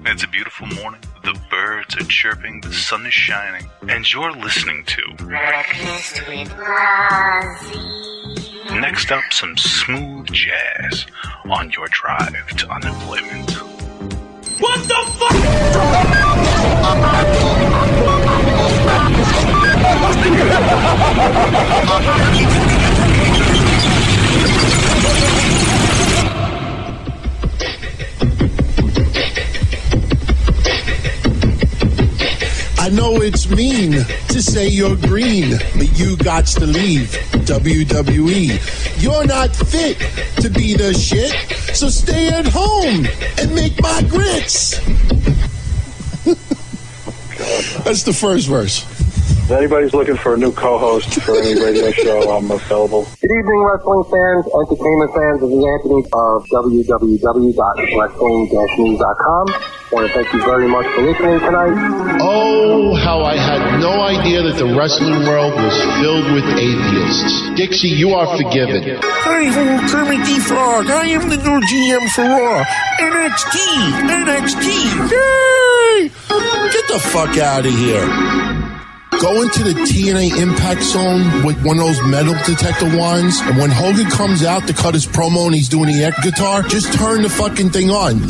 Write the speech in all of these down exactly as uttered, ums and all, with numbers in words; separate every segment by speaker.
Speaker 1: It's a beautiful morning. The birds are chirping, the sun is shining, and you're listening to
Speaker 2: Breakfast with Blasi.
Speaker 1: Next up, some smooth jazz on your drive to unemployment.
Speaker 3: What the fuck?
Speaker 4: I know it's mean to say you're green, but you gots to leave W W E. You're not fit to be the shit, so stay at home and make my grits. That's the first verse.
Speaker 5: If anybody's looking for a new co-host for any radio show, I'm available.
Speaker 6: Good evening, wrestling fans, entertainment fans. This is Anthony of w w w dot wrestling dash news dot com. I want to thank you very much for listening tonight.
Speaker 4: Oh, how I had no idea that the wrestling world was filled with atheists. Dixie, you are forgiven.
Speaker 7: Hi, I'm Kermit the Frog. I am the new G M for Raw. N X T, N X T.
Speaker 4: Yay! Get the fuck out of here. Go into the T N A Impact Zone with one of those metal detector wands, and when Hogan comes out to cut his promo and he's doing the air guitar, just turn the fucking thing on.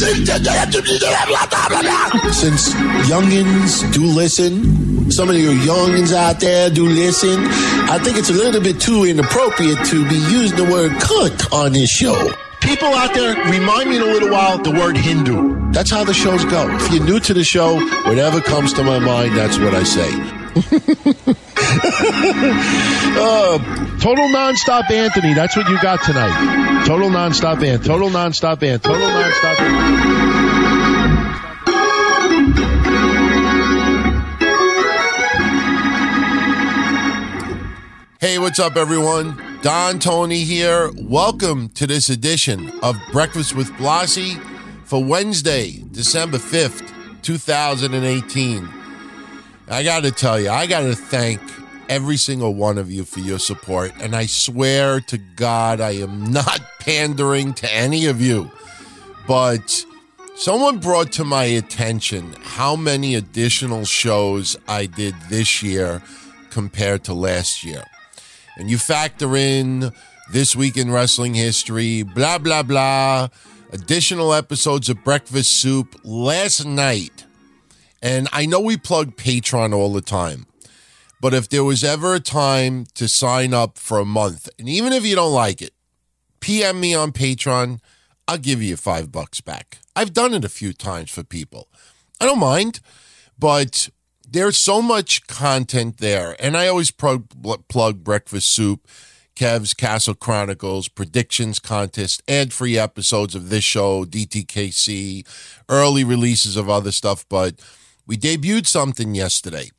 Speaker 4: Since youngins do listen, some of you youngins out there do listen, I think it's a little bit too inappropriate to be using the word cunt on this show. People out there, remind me in a little while the word Hindu. That's how the shows go. If you're new to the show, whatever comes to my mind, that's what I say. uh, total nonstop Anthony. That's what you got tonight. Total nonstop Anthony. Total nonstop Anthony. Total nonstop Anthony. Hey, what's up, everyone? Don Tony here. Welcome to this edition of Breakfast with Blasi for Wednesday, December fifth, twenty eighteen. I got to tell you, I got to thank every single one of you for your support, and I swear to God I am not pandering to any of you, but someone brought to my attention how many additional shows I did this year compared to last year. And you factor in This Week in Wrestling History, blah, blah, blah, additional episodes of Breakfast Soup last night. And I know we plug Patreon all the time, but if there was ever a time to sign up for a month, and even if you don't like it, P M me on Patreon, I'll give you five bucks back. I've done it a few times for people. I don't mind, but there's so much content there. And I always plug, plug Breakfast Soup, Kev's Castle Chronicles, Predictions Contest, ad-free episodes of this show, D T K C, early releases of other stuff, but we debuted something yesterday,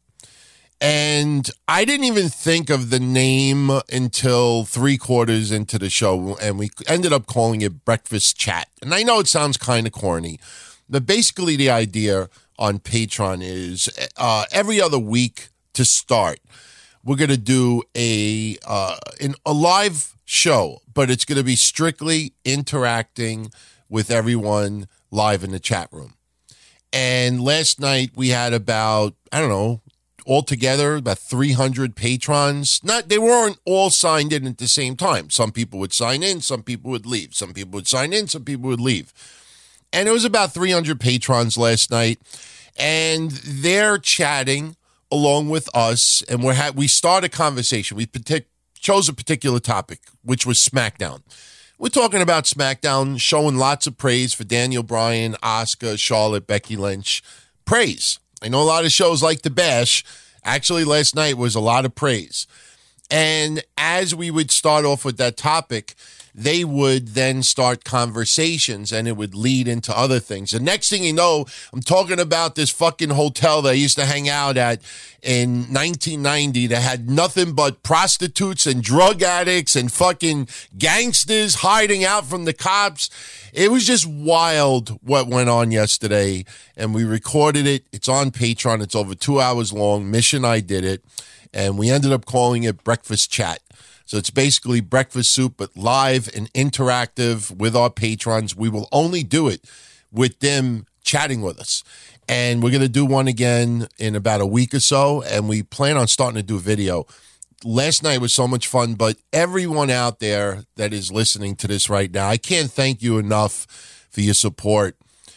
Speaker 4: and I didn't even think of the name until three quarters into the show, and we ended up calling it Breakfast Chat. And I know it sounds kind of corny, but basically the idea on Patreon is uh, every other week to start, we're going to do a, uh, an, a live show, but it's going to be strictly interacting with everyone live in the chat room. And last night we had about, I don't know, altogether about three hundred patrons. Not, they weren't all signed in at the same time. Some people would sign in, some people would leave. Some people would sign in, some people would leave. And it was about three hundred patrons last night. And they're chatting along with us. And we're ha- we start a conversation. We partic- chose a particular topic, which was SmackDown. We're talking about SmackDown, showing lots of praise for Daniel Bryan, Asuka, Charlotte, Becky Lynch. Praise. I know a lot of shows like to bash. Actually, last night was a lot of praise. And as we would start off with that topic, they would then start conversations and it would lead into other things. The next thing you know, I'm talking about this fucking hotel that I used to hang out at in nineteen ninety that had nothing but prostitutes and drug addicts and fucking gangsters hiding out from the cops. It was just wild what went on yesterday, and we recorded it. It's on Patreon. It's over two hours long. Mish and I did it, and we ended up calling it Breakfast Chat. So it's basically Breakfast Soup, but live and interactive with our patrons. We will only do it with them chatting with us. And we're going to do one again in about a week or so, and we plan on starting to do a video. Last night was so much fun, but everyone out there that is listening to this right now, I can't thank you enough for your support.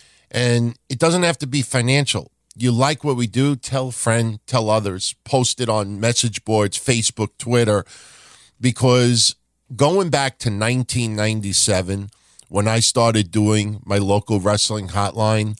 Speaker 4: And it doesn't have to be financial. You like what we do, tell a friend, tell others, post it on message boards, Facebook, Twitter, because going back to nineteen ninety-seven, when I started doing my local wrestling hotline,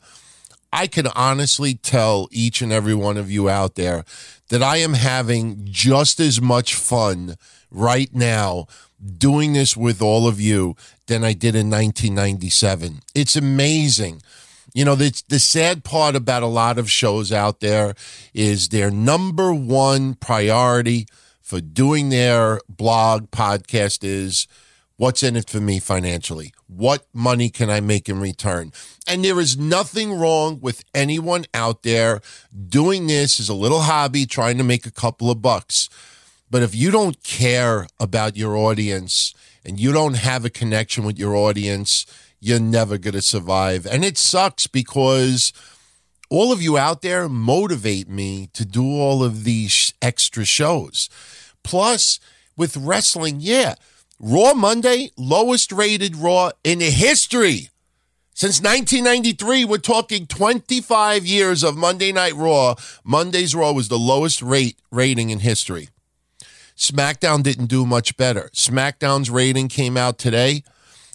Speaker 4: I can honestly tell each and every one of you out there that I am having just as much fun right now doing this with all of you than I did in nineteen ninety-seven. It's amazing. You know, the, the sad part about a lot of shows out there is their number one priority for doing their blog podcast is, what's in it for me financially? What money can I make in return? And there is nothing wrong with anyone out there doing this as a little hobby, trying to make a couple of bucks. But if you don't care about your audience and you don't have a connection with your audience, you're never going to survive. And it sucks because all of you out there motivate me to do all of these extra shows. Plus, with wrestling, yeah, Raw Monday, lowest rated Raw in history. Since nineteen ninety-three, we're talking twenty-five years of Monday Night Raw. Monday's Raw was the lowest rate rating in history. SmackDown didn't do much better. SmackDown's rating came out today,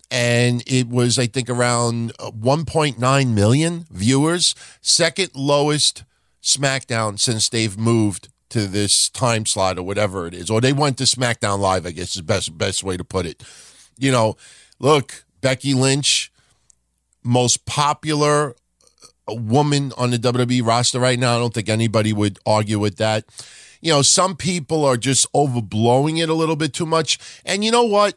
Speaker 4: and it was, I think, around one point nine million viewers. Second lowest SmackDown since they've moved to this time slot or whatever it is. Or they went to SmackDown Live, I guess is the best, best way to put it. You know, look, Becky Lynch, most popular woman on the W W E roster right now. I don't think anybody would argue with that. You know, some people are just overblowing it a little bit too much. And you know what?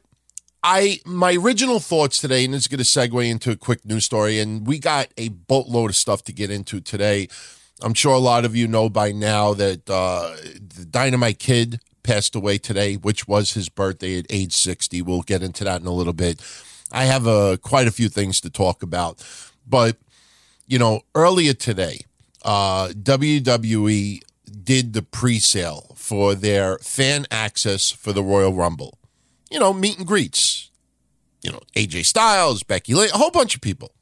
Speaker 4: I my original thoughts today, and this is going to segue into a quick news story, and we got a boatload of stuff to get into today. I'm sure a lot of you know by now that uh, the Dynamite Kid passed away today, which was his birthday at age sixty. We'll get into that in a little bit. I have uh, quite a few things to talk about. But, you know, earlier today, uh, W W E did the pre-sale for their fan access for the Royal Rumble. You know, meet and greets. You know, A J Styles, Becky Lynch, a whole bunch of people.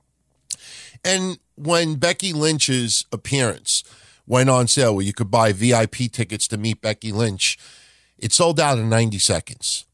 Speaker 4: And when Becky Lynch's appearance went on sale, where you could buy V I P tickets to meet Becky Lynch, it sold out in ninety seconds.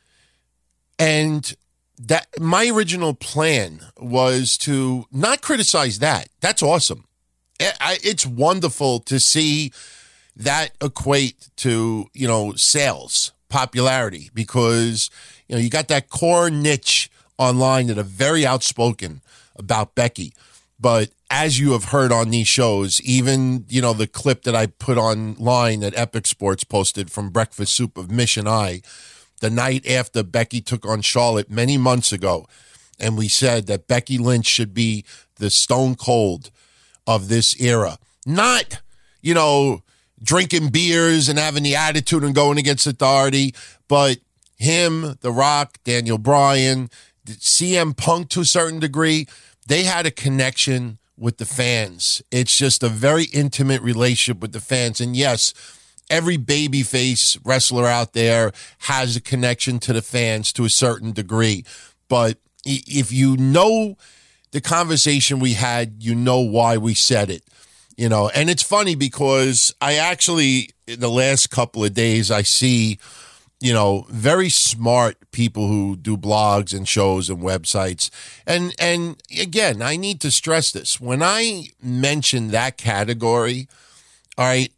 Speaker 4: And that my original plan was to not criticize that. That's awesome. It's wonderful to see that equate to, you know, sales, popularity, because, you know, you got that core niche online that are very outspoken about Becky. But as you have heard on these shows, even, you know, the clip that I put online that Epic Sports posted from Breakfast Soup of Mission Eye, the night after Becky took on Charlotte many months ago, and we said that Becky Lynch should be the Stone Cold of this era. Not, you know, drinking beers and having the attitude and going against authority, but him, The Rock, Daniel Bryan, C M Punk to a certain degree, they had a connection with the fans. It's just a very intimate relationship with the fans. And yes, every babyface wrestler out there has a connection to the fans to a certain degree. But if you know the conversation we had, you know why we said it. You know, and it's funny because I actually, in the last couple of days, I see, you know, very smart people who do blogs and shows and websites. And and again, I need to stress this. When I mention that category, all right,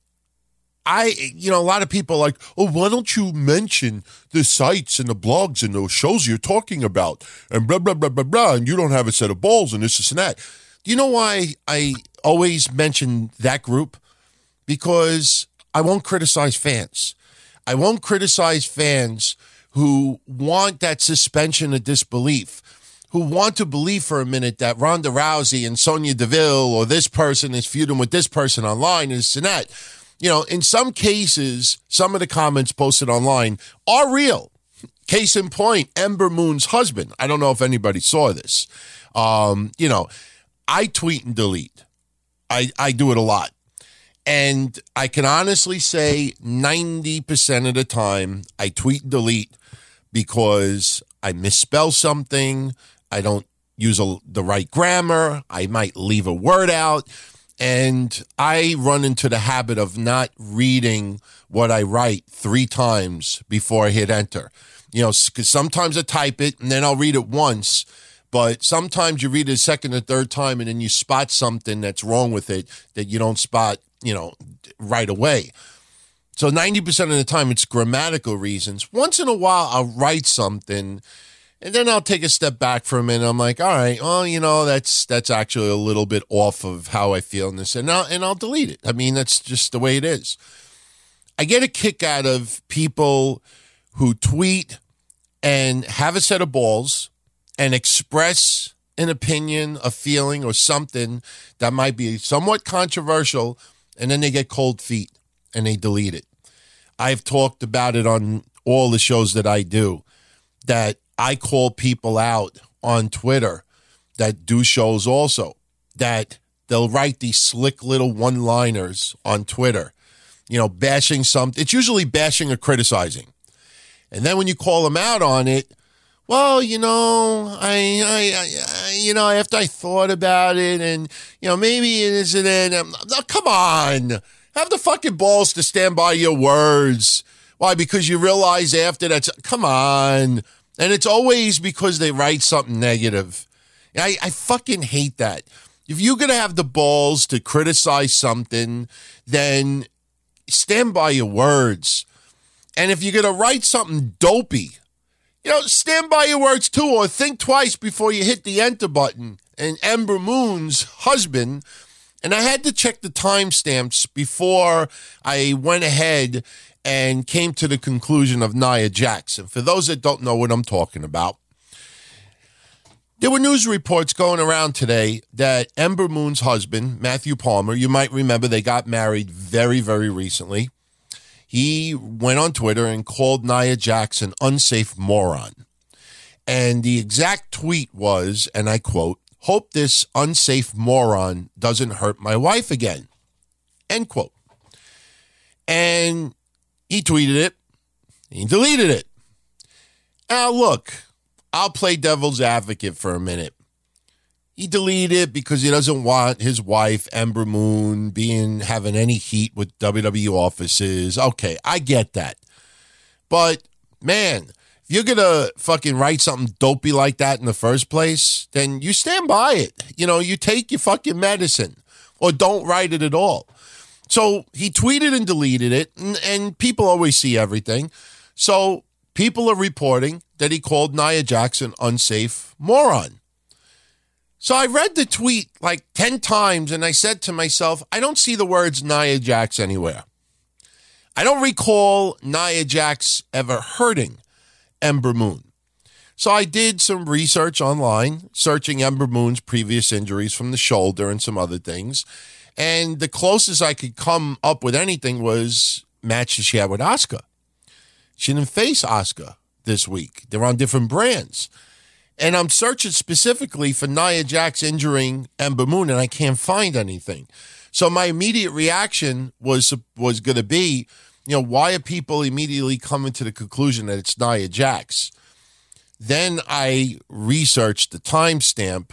Speaker 4: I, you know, a lot of people are like, oh, why don't you mention the sites and the blogs and those shows you're talking about and blah, blah, blah, blah, blah, and you don't have a set of balls and this, this, and that. Do you know why I always mention that group? Because I won't criticize fans. I won't criticize fans who want that suspension of disbelief, who want to believe for a minute that Ronda Rousey and Sonya Deville or this person is feuding with this person online and this and that. You know, in some cases, some of the comments posted online are real. Case in point, Ember Moon's husband. I don't know if anybody saw this. Um, you know, I tweet and delete. I, I do it a lot. And I can honestly say ninety percent of the time I tweet and delete because I misspell something. I don't use a, the right grammar. I might leave a word out. And I run into the habit of not reading what I write three times before I hit enter. You know, because sometimes I type it and then I'll read it once. But sometimes you read it a second or third time and then you spot something that's wrong with it that you don't spot, you know, right away. So ninety percent of the time it's grammatical reasons. Once in a while I'll write something and then I'll take a step back for a minute. I'm like, all right, well, you know, that's that's actually a little bit off of how I feel in this. And I'll, and I'll delete it. I mean, that's just the way it is. I get a kick out of people who tweet and have a set of balls and express an opinion, a feeling, or something that might be somewhat controversial, and then they get cold feet and they delete it. I've talked about it on all the shows that I do, that I call people out on Twitter that do shows also, that they'll write these slick little one-liners on Twitter, you know, bashing something. It's usually bashing or criticizing. And then when you call them out on it, well, you know, I, I, I, you know, after I thought about it, and you know, maybe it isn't. It. Oh, come on, have the fucking balls to stand by your words. Why? Because you realize after that. Come on, and it's always because they write something negative. I, I fucking hate that. If you're gonna have the balls to criticize something, then stand by your words. And if you're gonna write something dopey, you know, stand by your words too, or think twice before you hit the enter button. And Ember Moon's husband, and I had to check the timestamps before I went ahead and came to the conclusion of Nia Jax. For those that don't know what I'm talking about, there were news reports going around today that Ember Moon's husband, Matthew Palmer, you might remember they got married very, very recently. He went on Twitter and called Nia Jax an unsafe moron. And the exact tweet was, and I quote, "Hope this unsafe moron doesn't hurt my wife again." End quote. And he tweeted it. He deleted it. Now, look, I'll play devil's advocate for a minute. He deleted it because he doesn't want his wife, Ember Moon, being having any heat with W W E offices. Okay, I get that. But, man, if you're going to fucking write something dopey like that in the first place, then you stand by it. You know, you take your fucking medicine or don't write it at all. So he tweeted and deleted it, and, and people always see everything. So people are reporting that he called Nia Jax an unsafe moron. So I read the tweet like ten times, and I said to myself, I don't see the words Nia Jax anywhere. I don't recall Nia Jax ever hurting Ember Moon. So I did some research online, searching Ember Moon's previous injuries from the shoulder and some other things. And the closest I could come up with anything was matches she had with Asuka. She didn't face Asuka this week. They're on different brands. And I'm searching specifically for Nia Jax injuring Ember Moon, and I can't find anything. So my immediate reaction was was going to be, you know, why are people immediately coming to the conclusion that it's Nia Jax? Then I researched the timestamp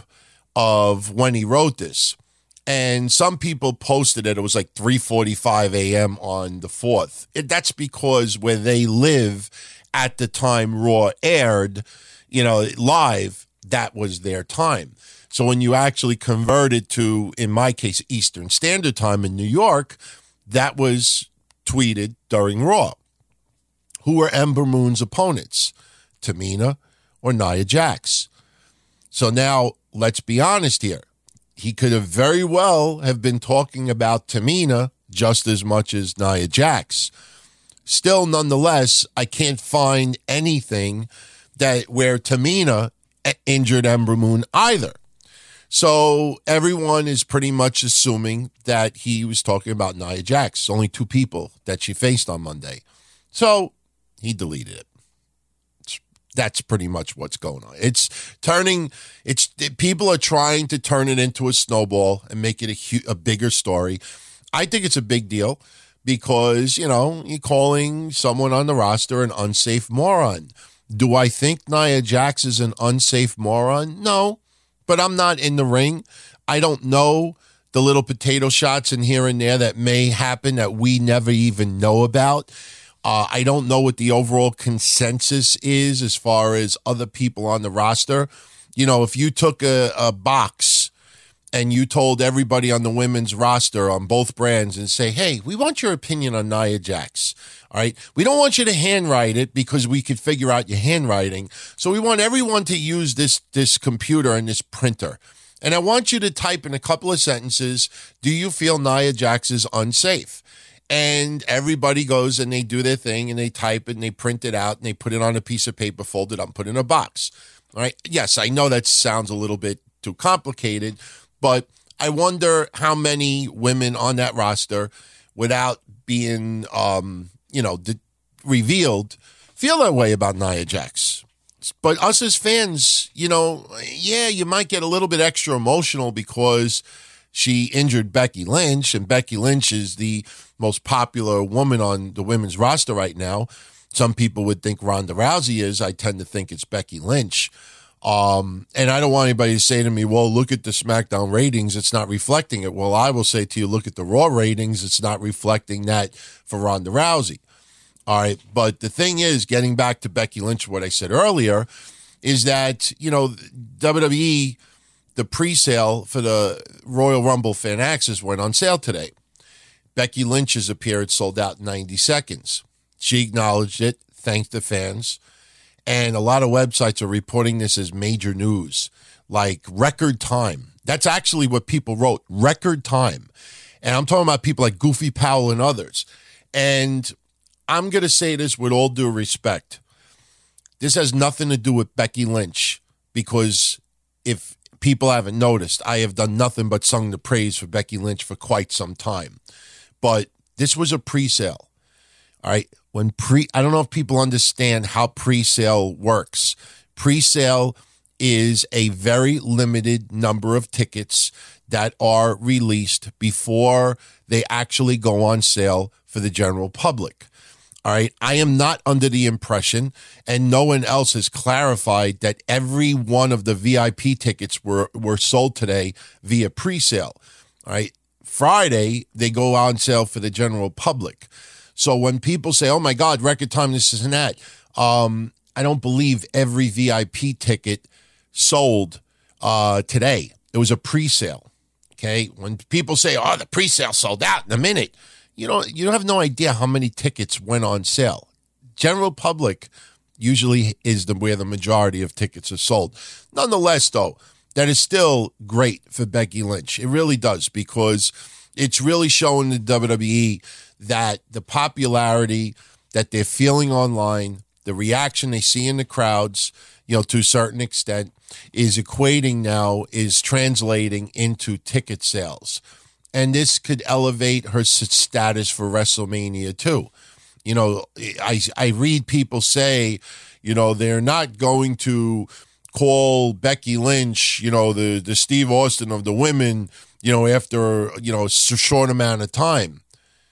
Speaker 4: of when he wrote this. And some people posted that it was like three forty-five a.m. on the fourth. That's because where they live at the time Raw aired, you know, live, that was their time. So when you actually converted to, in my case, Eastern Standard Time in New York, that was tweeted during Raw. Who were Ember Moon's opponents? Tamina or Nia Jax? So now, let's be honest here. He could have very well have been talking about Tamina just as much as Nia Jax. Still, nonetheless, I can't find anything that where Tamina injured Ember Moon either. So everyone is pretty much assuming that he was talking about Nia Jax. Only two people that she faced on Monday. So he deleted it. that's pretty much what's going on. It's turning, it's people are trying to turn it into a snowball and make it a, hu- a bigger story. I think it's a big deal because, you know, you're calling someone on the roster an unsafe moron. Do I think Nia Jax is an unsafe moron? No, but I'm not in the ring. I don't know the little potato shots in here and there that may happen that we never even know about. Uh, I don't know what the overall consensus is as far as other people on the roster. You know, if you took a, a box and you told everybody on the women's roster on both brands and say, hey, we want your opinion on Nia Jax. All right. We don't want you to handwrite it because we could figure out your handwriting. So we want everyone to use this, this computer and this printer. And I want you to type in a couple of sentences, do you feel Nia Jax is unsafe? And everybody goes and they do their thing and they type it and they print it out and they put it on a piece of paper, fold it up, put it in a box. All right. Yes, I know that sounds a little bit too complicated, but I wonder how many women on that roster, without being, um, you know, de- revealed, feel that way about Nia Jax. But us as fans, you know, yeah, you might get a little bit extra emotional because she injured Becky Lynch, and Becky Lynch is the most popular woman on the women's roster right now. Some people would think Ronda Rousey is. I tend to think it's Becky Lynch. Um, and I don't want anybody to say to me, well, look at the SmackDown ratings. It's not reflecting it. Well, I will say to you, look at the Raw ratings. It's not reflecting that for Ronda Rousey. All right. But the thing is, getting back to Becky Lynch, what I said earlier, is that, you know, W W E, the pre-sale for the Royal Rumble Fan Access went on sale today. Becky Lynch's appearance sold out in ninety seconds. She acknowledged it, thanked the fans, and a lot of websites are reporting this as major news, like record time. That's actually what people wrote, record time. And I'm talking about people like Goofy Powell and others. And I'm going to say this with all due respect. This has nothing to do with Becky Lynch, because if people haven't noticed, I have done nothing but sung the praise for Becky Lynch for quite some time. But this was a pre-sale. All right. When pre, I don't know if people understand how pre-sale works. Pre-sale is a very limited number of tickets that are released before they actually go on sale for the general public. All right. I am not under the impression, and no one else has clarified, that every one of the V I P tickets were, were sold today via pre-sale. All right. Friday, they go on sale for the general public. So when people say, oh my God, record time, this is and that, um, I don't believe every V I P ticket sold uh, today. It was a pre-sale. Okay. When people say, oh, the pre-sale sold out in a minute, you know, you have no idea how many tickets went on sale. General public usually is the where the majority of tickets are sold. Nonetheless, though, that is still great for Becky Lynch. It really does, because it's really showing the W W E that the popularity that they're feeling online, the reaction they see in the crowds, you know, to a certain extent, is equating now, is translating into ticket sales. And this could elevate her status for WrestleMania too. You know, I, I read people say, you know, they're not going to call Becky Lynch, you know, the, the Steve Austin of the women, you know, after, you know, a short amount of time.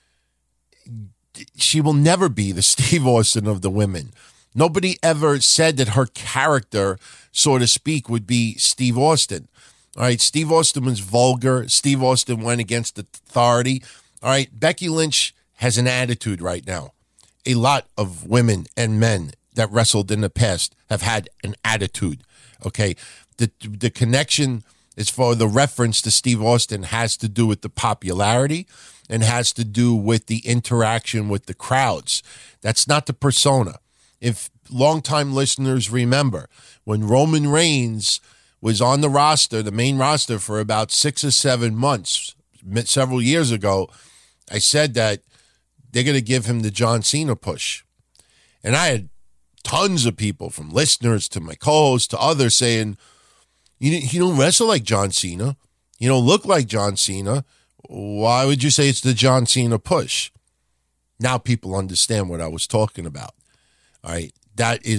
Speaker 4: She will never be the Steve Austin of the women. Nobody ever said that her character, so to speak, would be Steve Austin. All right, Steve Austin was vulgar. Steve Austin went against authority. All right, Becky Lynch has an attitude right now. A lot of women and men that wrestled in the past have had an attitude, okay? The the connection as far as the reference to Steve Austin has to do with the popularity and has to do with the interaction with the crowds. That's not the persona. If longtime listeners remember, when Roman Reigns was on the roster, the main roster, for about six or seven months, several years ago, I said that they're going to give him the John Cena push. And I had tons of people, from listeners to my co-hosts to others, saying, you, you don't wrestle like John Cena. You don't look like John Cena. Why would you say it's the John Cena push? Now people understand what I was talking about. All right. That is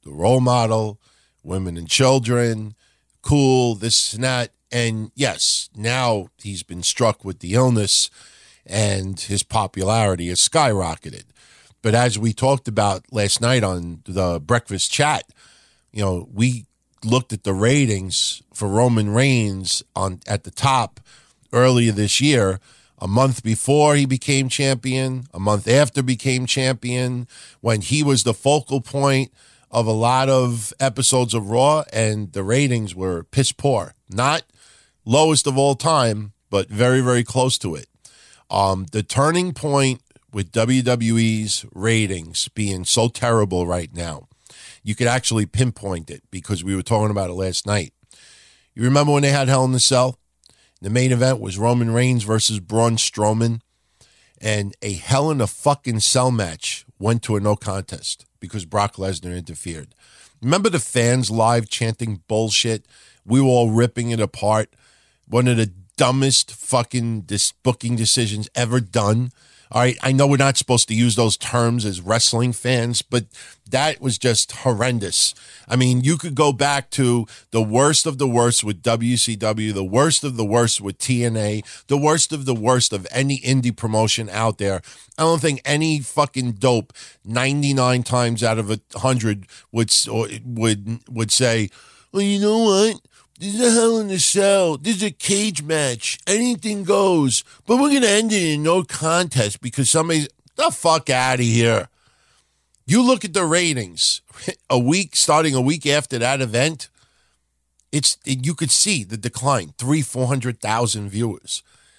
Speaker 4: the role model, women and children, cool, this and that. And yes, now he's been struck with the illness and his popularity has skyrocketed. But as we talked about last night on the breakfast chat, you know, we looked at the ratings for Roman Reigns on at the top earlier this year, a month before he became champion, a month after became champion, when he was the focal point of a lot of episodes of Raw, and the ratings were piss poor. Not lowest of all time, but very, very close to it. Um, the turning point with W W E's ratings being so terrible right now, you could actually pinpoint it because we were talking about it last night. You remember when they had Hell in a Cell? The main event was Roman Reigns versus Braun Strowman, and a Hell in a fucking Cell match went to a no contest because Brock Lesnar interfered. Remember the fans live chanting bullshit? We were all ripping it apart. One of the dumbest fucking dis- booking decisions ever done. All right, I know we're not supposed to use those terms as wrestling fans, but that was just horrendous. I mean, you could go back to the worst of the worst with W C W, the worst of the worst with T N A, the worst of the worst of any indie promotion out there. I don't think any fucking dope ninety-nine times out of a hundred would would would say, well, you know what? This is a Hell in a Cell. This is a cage match. Anything goes. But we're going to end it in no contest because somebody's... The fuck out of here. You look at the ratings. A week, starting a week after that event, it's it, you could see the decline. Three, four hundred thousand viewers.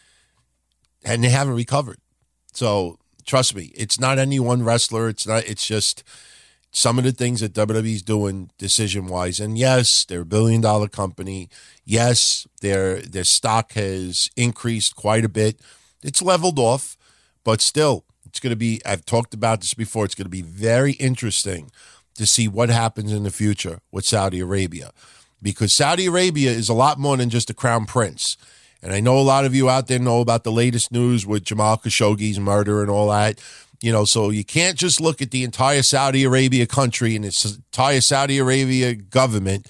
Speaker 4: And they haven't recovered. So, trust me, it's not any one wrestler. It's not. It's just... some of the things that W W E's doing decision-wise. And yes, they're a billion-dollar company. Yes, their their stock has increased quite a bit. It's leveled off, but still, it's going to be, I've talked about this before, it's going to be very interesting to see what happens in the future with Saudi Arabia. Because Saudi Arabia is a lot more than just a crown prince. And I know a lot of you out there know about the latest news with Jamal Khashoggi's murder and all that. You know, so you can't just look at the entire Saudi Arabia country and its entire Saudi Arabia government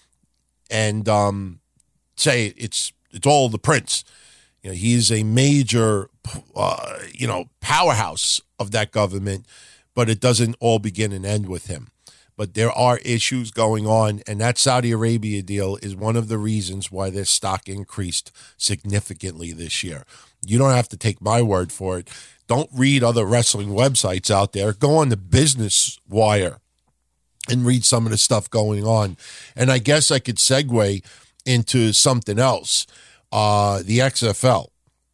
Speaker 4: and um, say it's it's all the prince. You know, he's a major, uh, you know, powerhouse of that government, but it doesn't all begin and end with him. But there are issues going on, and that Saudi Arabia deal is one of the reasons why their stock increased significantly this year. You don't have to take my word for it. Don't read other wrestling websites out there. Go on the Business Wire and read some of the stuff going on. And I guess I could segue into something else, uh, the X F L.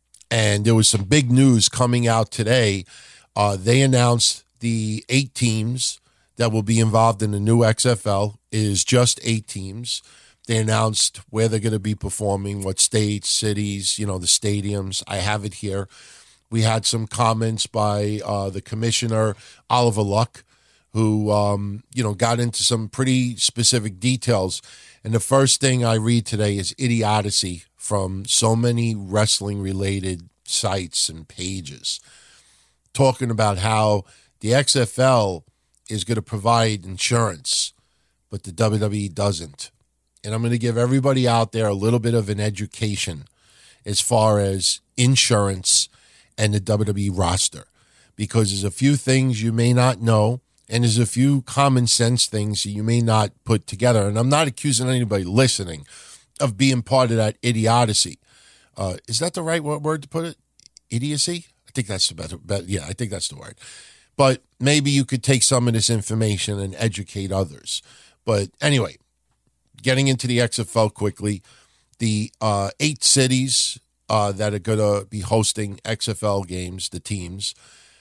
Speaker 4: And there was some big news coming out today. Uh, they announced the eight teams that will be involved in the new X F L. It is just eight teams. They announced where they're going to be performing, what states, cities, you know, the stadiums. I have it here. We had some comments by uh, the commissioner, Oliver Luck, who, um, you know, got into some pretty specific details. And the first thing I read today is idiocy from so many wrestling-related sites and pages, talking about how the X F L is going to provide insurance, but the W W E doesn't. And I'm going to give everybody out there a little bit of an education as far as insurance and the W W E roster, because there's a few things you may not know, and there's a few common sense things that you may not put together. And I'm not accusing anybody listening of being part of that idiocy. Uh, is that the right word to put it? Idiocy? I think that's the better, better. Yeah, I think that's the word. But maybe you could take some of this information and educate others. But anyway, getting into the X F L quickly, the uh, eight cities Uh, that are going to be hosting X F L games, the teams.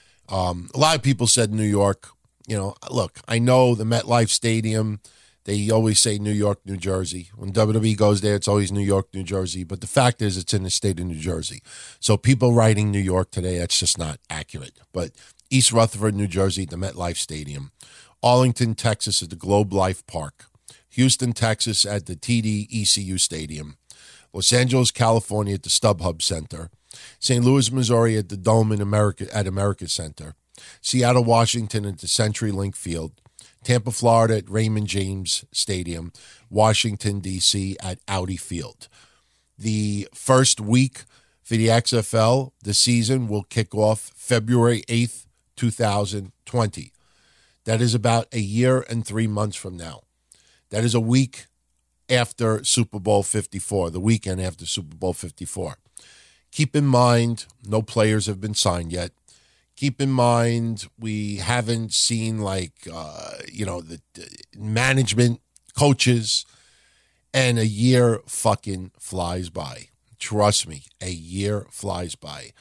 Speaker 4: Um, a lot of people said New York. You know, look, I know the MetLife Stadium, they always say New York, New Jersey. When W W E goes there, it's always New York, New Jersey. But the fact is, it's in the state of New Jersey. So people writing New York today, that's just not accurate. But East Rutherford, New Jersey, the MetLife Stadium. Arlington, Texas, at the Globe Life Park. Houston, Texas, at the T D E C U Stadium. Los Angeles, California, at the StubHub Center. Saint Louis, Missouri, at the Dome in America at America Center. Seattle, Washington, at the CenturyLink Field. Tampa, Florida at Raymond James Stadium, Washington, D C at Audi Field. The first week for the X F L, the season will kick off February eighth, twenty twenty. That is about a year and three months from now. That is a week after Super Bowl fifty-four, the weekend after Super Bowl fifty-four. Keep in mind, no players have been signed yet. Keep in mind, we haven't seen, like, uh, you know, the, the management, coaches, and a year fucking flies by. Trust me, a year flies by.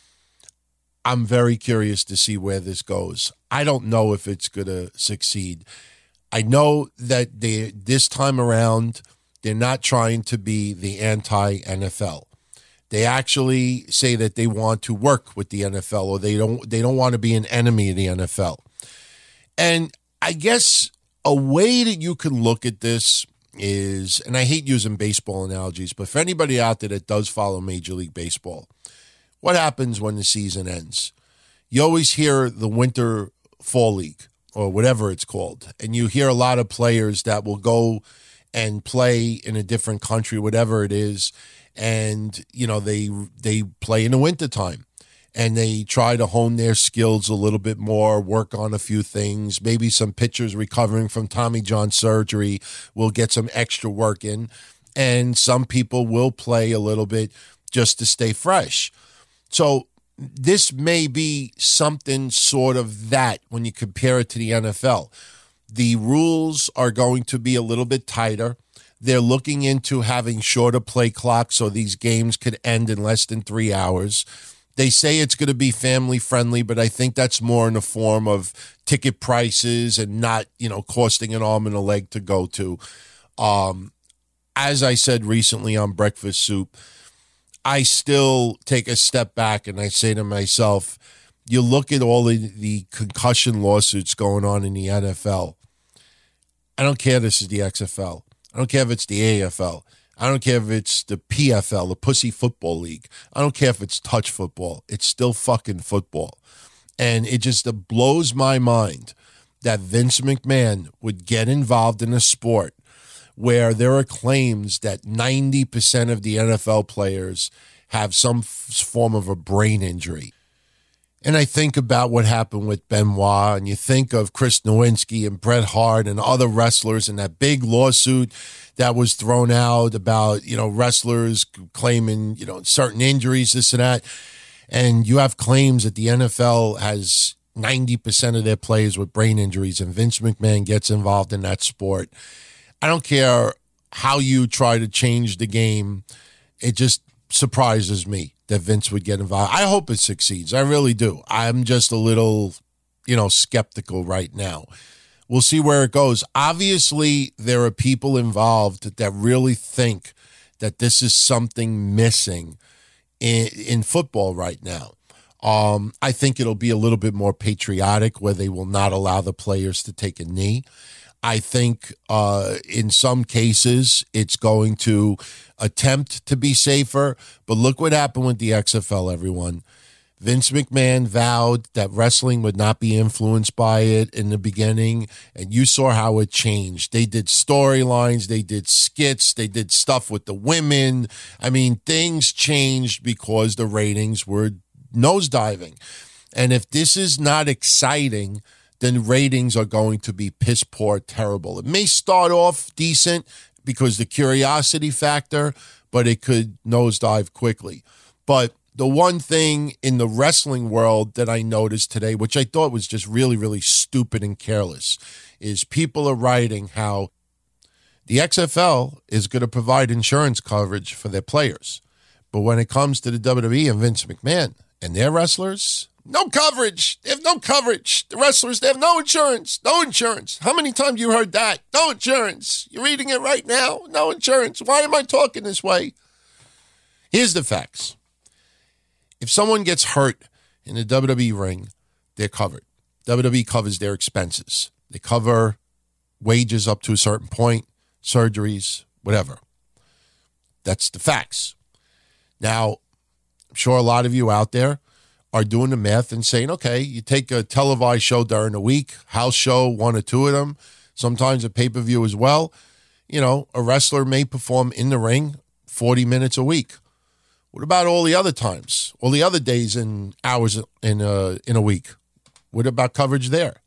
Speaker 4: I'm very curious to see where this goes. I don't know if it's going to succeed. I know that they this time around, they're not trying to be the anti-N F L. They actually say that they want to work with the N F L, or they don't they don't want to be an enemy of the N F L. And I guess a way that you can look at this is, and I hate using baseball analogies, but for anybody out there that does follow Major League Baseball, what happens when the season ends? You always hear the winter fall league, or whatever it's called, and you hear a lot of players that will go and play in a different country, whatever it is, and, you know, they they play in the wintertime, and they try to hone their skills a little bit more, work on a few things. Maybe some pitchers recovering from Tommy John surgery will get some extra work in, and some people will play a little bit just to stay fresh. So this may be something sort of that when you compare it to the N F L. The rules are going to be a little bit tighter. They're looking into having shorter play clocks so these games could end in less than three hours. They say it's going to be family friendly, but I think that's more in the form of ticket prices and not, you know, costing an arm and a leg to go to. Um, as I said recently on Breakfast Soup, I still take a step back and I say to myself, you look at all the, the concussion lawsuits going on in the N F L. I don't care if this is the X F L. I don't care if it's the A F L. I don't care if it's the P F L, the Pussy Football League. I don't care if it's touch football. It's still fucking football. And it just it blows my mind that Vince McMahon would get involved in a sport where there are claims that ninety percent of the N F L players have some f- form of a brain injury. And I think about what happened with Benoit, and you think of Chris Nowinski and Bret Hart and other wrestlers and that big lawsuit that was thrown out about, you know, wrestlers claiming, you know, certain injuries, this and that. And you have claims that the N F L has ninety percent of their players with brain injuries, and Vince McMahon gets involved in that sport. I don't care how you try to change the game. It just surprises me that Vince would get involved. I hope it succeeds. I really do. I'm just a little, you know, skeptical right now. We'll see where it goes. Obviously, there are people involved that really think that this is something missing in, in football right now. Um, I think it'll be a little bit more patriotic, where they will not allow the players to take a knee. I think uh, in some cases it's going to attempt to be safer. But look what happened with the X F L, everyone. Vince McMahon vowed that wrestling would not be influenced by it in the beginning, and you saw how it changed. They did storylines, they did skits, they did stuff with the women. I mean, things changed because the ratings were nosediving. And if this is not exciting, then ratings are going to be piss poor, terrible. It may start off decent because the curiosity factor, but it could nosedive quickly. But the one thing in the wrestling world that I noticed today, which I thought was just really, really stupid and careless, is people are writing how the X F L is going to provide insurance coverage for their players. But when it comes to the W W E and Vince McMahon and their wrestlers, no coverage. They have no coverage. The wrestlers, they have no insurance. No insurance. How many times you heard that? No insurance. You're reading it right now. No insurance. Why am I talking this way? Here's the facts. If someone gets hurt in the W W E ring, they're covered. W W E covers their expenses. They cover wages up to a certain point, surgeries, whatever. That's the facts. Now, I'm sure a lot of you out there are doing the math and saying, okay, you take a televised show during the week, house show, one or two of them, sometimes a pay-per-view as well. You know, a wrestler may perform in the ring forty minutes a week. What about all the other times, all the other days and hours in a, in a week? What about coverage there?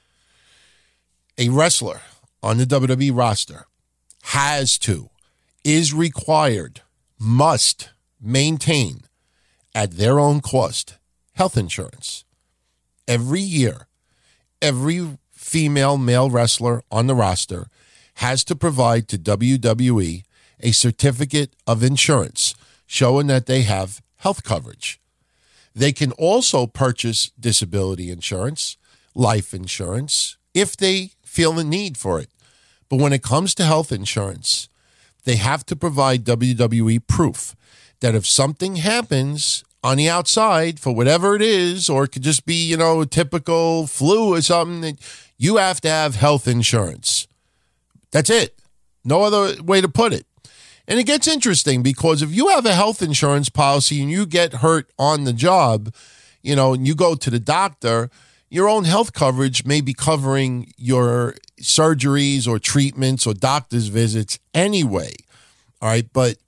Speaker 4: A wrestler on the W W E roster has to, is required, must maintain at their own cost health insurance. Every year, every female male wrestler on the roster has to provide to W W E a certificate of insurance showing that they have health coverage. They can also purchase disability insurance, life insurance, if they feel the need for it. But when it comes to health insurance, they have to provide W W E proof that if something happens on the outside for whatever it is, or it could just be, you know, a typical flu or something, that you have to have health insurance. That's it. No other way to put it. And it gets interesting because if you have a health insurance policy and you get hurt on the job, you know, and you go to the doctor, your own health coverage may be covering your surgeries or treatments or doctor's visits anyway. All right. But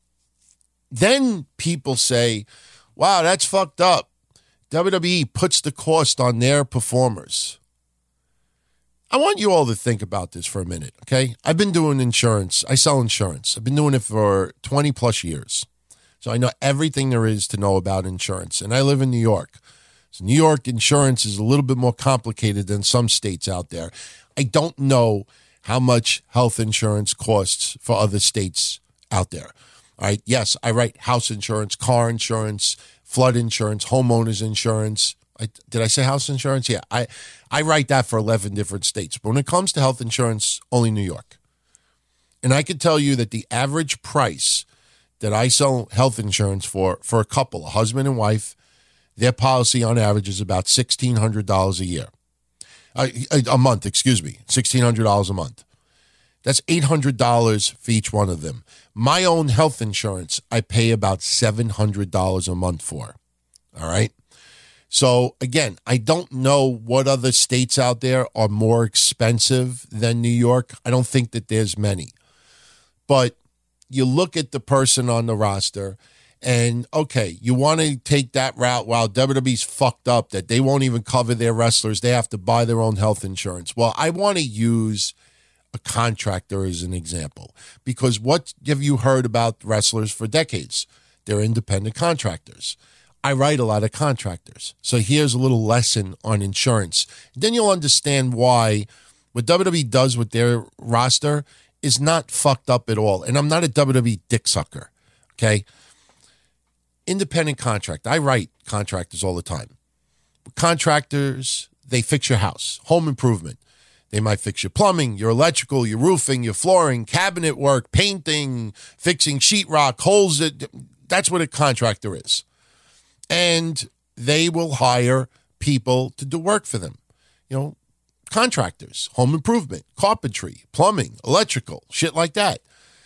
Speaker 4: then people say, wow, that's fucked up. W W E puts the cost on their performers. I want you all to think about this for a minute, okay? I've been doing insurance. I sell insurance. I've been doing it for twenty plus years. So I know everything there is to know about insurance. And I live in New York. So New York insurance is a little bit more complicated than some states out there. I don't know how much health insurance costs for other states out there. All right, yes, I write house insurance, car insurance, flood insurance, homeowners insurance. I, did I say house insurance? Yeah, I, I write that for eleven different states. But when it comes to health insurance, only New York. And I can tell you that the average price that I sell health insurance for, for a couple, a husband and wife, their policy on average is about sixteen hundred dollars a year. Uh, a, a month, excuse me, sixteen hundred dollars a month. That's eight hundred dollars for each one of them. My own health insurance, I pay about seven hundred dollars a month for. All right? So, again, I don't know what other states out there are more expensive than New York. I don't think that there's many. But you look at the person on the roster, and, okay, you want to take that route while W W E's fucked up, that they won't even cover their wrestlers. They have to buy their own health insurance. Well, I want to use a contractor as an example, because what have you heard about wrestlers for decades? They're independent contractors. I write a lot of contractors. So here's a little lesson on insurance. Then you'll understand why what W W E does with their roster is not fucked up at all. And I'm not a W W E dick sucker, okay? Independent contractor. I write contractors all the time. Contractors, they fix your house, home improvement. They might fix your plumbing, your electrical, your roofing, your flooring, cabinet work, painting, fixing sheetrock, holes. That, that's what a contractor is. And they will hire people to do work for them. You know, contractors, home improvement, carpentry, plumbing, electrical, shit like that.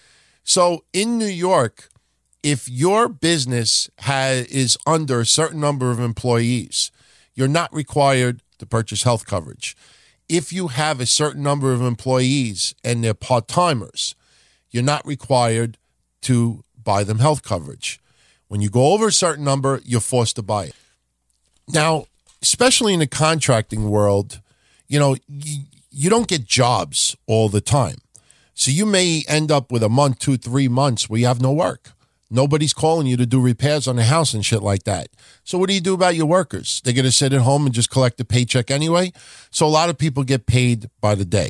Speaker 4: So in New York, if your business has, is under a certain number of employees, you're not required to purchase health coverage. If you have a certain number of employees and they're part-timers, you're not required to buy them health coverage. When you go over a certain number, you're forced to buy it. Now, especially in the contracting world, you know, you, you don't get jobs all the time. So you may end up with a month, two, three months where you have no work. Nobody's calling you to do repairs on the house and shit like that. So what do you do about your workers? They're going to sit at home and just collect a paycheck anyway? So a lot of people get paid by the day.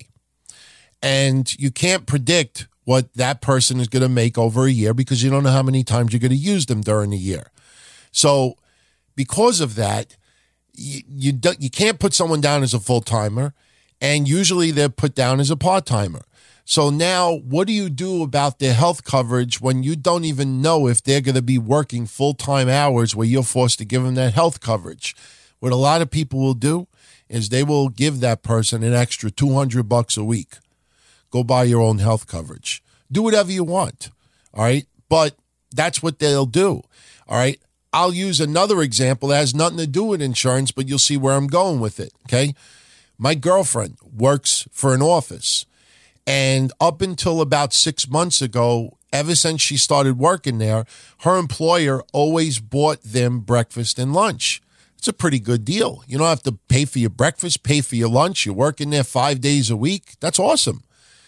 Speaker 4: And you can't predict what that person is going to make over a year because you don't know how many times you're going to use them during the year. So because of that, you you, do, you can't put someone down as a full-timer, and usually they're put down as a part-timer. So now what do you do about their health coverage when you don't even know if they're going to be working full-time hours where you're forced to give them that health coverage? What a lot of people will do is they will give that person an extra two hundred bucks a week. Go buy your own health coverage. Do whatever you want, all right? But that's what they'll do, all right? I'll use another example that has nothing to do with insurance, but you'll see where I'm going with it, okay? My girlfriend works for an office, and up until about six months ago, ever since she started working there, her employer always bought them breakfast and lunch. It's a pretty good deal. You don't have to pay for your breakfast, pay for your lunch. You're working there five days a week. That's awesome.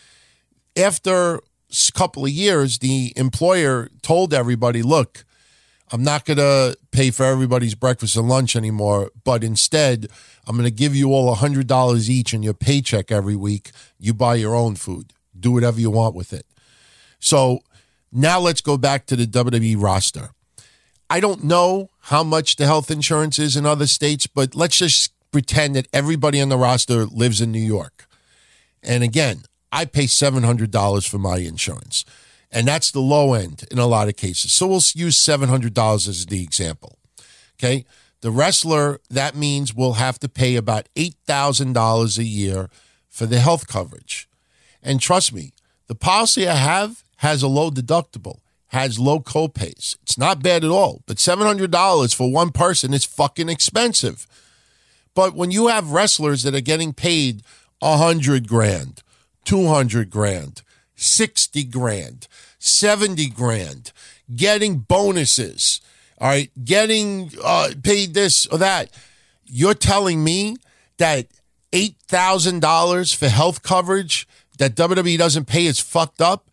Speaker 4: After a couple of years, the employer told everybody, look, I'm not going to pay for everybody's breakfast and lunch anymore, but instead, I'm going to give you all one hundred dollars each in your paycheck every week. You buy your own food. Do whatever you want with it. So now let's go back to the W W E roster. I don't know how much the health insurance is in other states, but let's just pretend that everybody on the roster lives in New York. And again, I pay seven hundred dollars for my insurance. And that's the low end in a lot of cases. So we'll use seven hundred dollars as the example. Okay? The wrestler, that means will have to pay about eight thousand dollars a year for the health coverage. And trust me, the policy I have has a low deductible, has low copays. It's not bad at all. But seven hundred dollars for one person is fucking expensive. But when you have wrestlers that are getting paid one hundred grand, two hundred grand, sixty grand, seventy grand, getting bonuses, all right, getting uh, paid this or that, you're telling me that eight thousand dollars for health coverage that W W E doesn't pay is fucked up?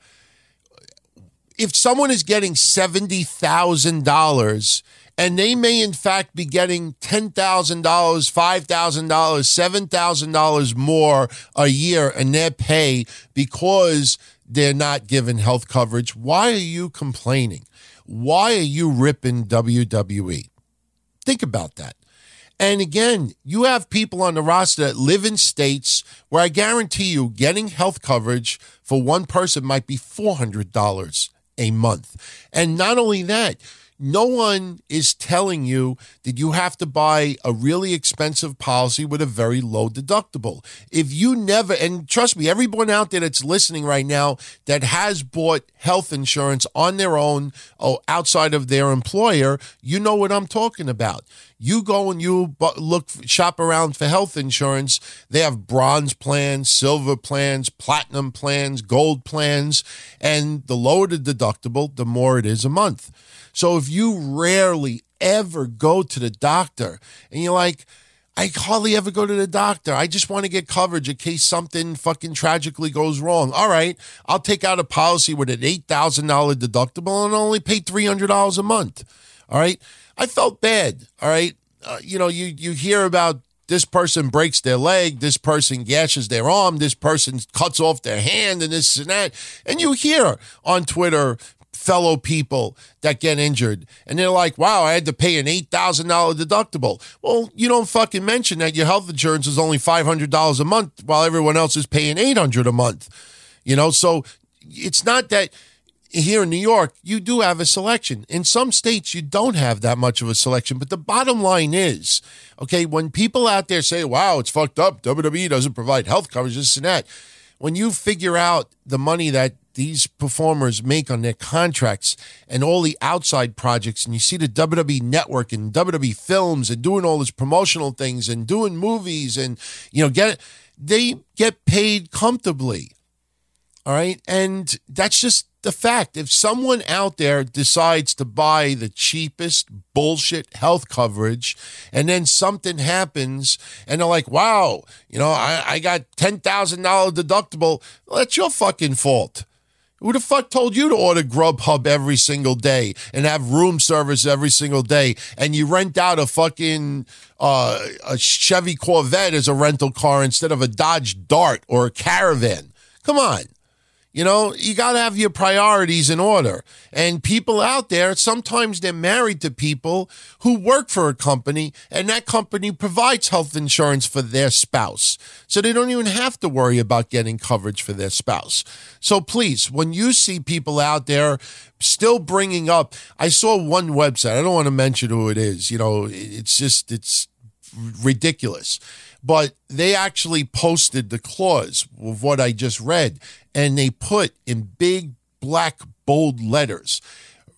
Speaker 4: If someone is getting seventy thousand dollars and they may in fact be getting ten thousand dollars, five thousand dollars, seven thousand dollars more a year in their pay because they're not given health coverage, why are you complaining? Why are you ripping W W E? Think about that. And again, you have people on the roster that live in states where I guarantee you getting health coverage for one person might be four hundred dollars a month. And not only that, no one is telling you that you have to buy a really expensive policy with a very low deductible. If you never, and trust me, everyone out there that's listening right now that has bought health insurance on their own or outside of their employer, you know what I'm talking about. You go and you look, shop around for health insurance. They have bronze plans, silver plans, platinum plans, gold plans, and the lower the deductible, the more it is a month. So if you rarely ever go to the doctor and you're like, I hardly ever go to the doctor, I just want to get coverage in case something fucking tragically goes wrong. All right, I'll take out a policy with an eight thousand dollars deductible and only pay three hundred dollars a month. All right, I felt bad. All right, uh, you know, you, you hear about this person breaks their leg, this person gashes their arm, this person cuts off their hand and this and that. And you hear on Twitter fellow people that get injured and they're like, wow, I had to pay an eight thousand dollars deductible. Well, you don't fucking mention that your health insurance is only five hundred dollars a month while everyone else is paying eight hundred dollars a month. You know, so it's not that here in New York, you do have a selection. In some states, you don't have that much of a selection. But the bottom line is, okay, when people out there say, wow, it's fucked up, W W E doesn't provide health coverage, this and that, when you figure out the money that these performers make on their contracts and all the outside projects, and you see the W W E Network and W W E Films and doing all these promotional things and doing movies and, you know, get they get paid comfortably. All right. And that's just the fact. If someone out there decides to buy the cheapest bullshit health coverage and then something happens and they're like, wow, you know, I, I got ten thousand dollars deductible. Well, that's your fucking fault. Who the fuck told you to order Grubhub every single day and have room service every single day and you rent out a fucking uh, a Chevy Corvette as a rental car instead of a Dodge Dart or a Caravan? Come on. You know, you got to have your priorities in order. And people out there, sometimes they're married to people who work for a company and that company provides health insurance for their spouse. So they don't even have to worry about getting coverage for their spouse. So please, when you see people out there still bringing up, I saw one website, I don't want to mention who it is, you know, it's just, it's ridiculous. But they actually posted the clause of what I just read, and they put in big, black, bold letters,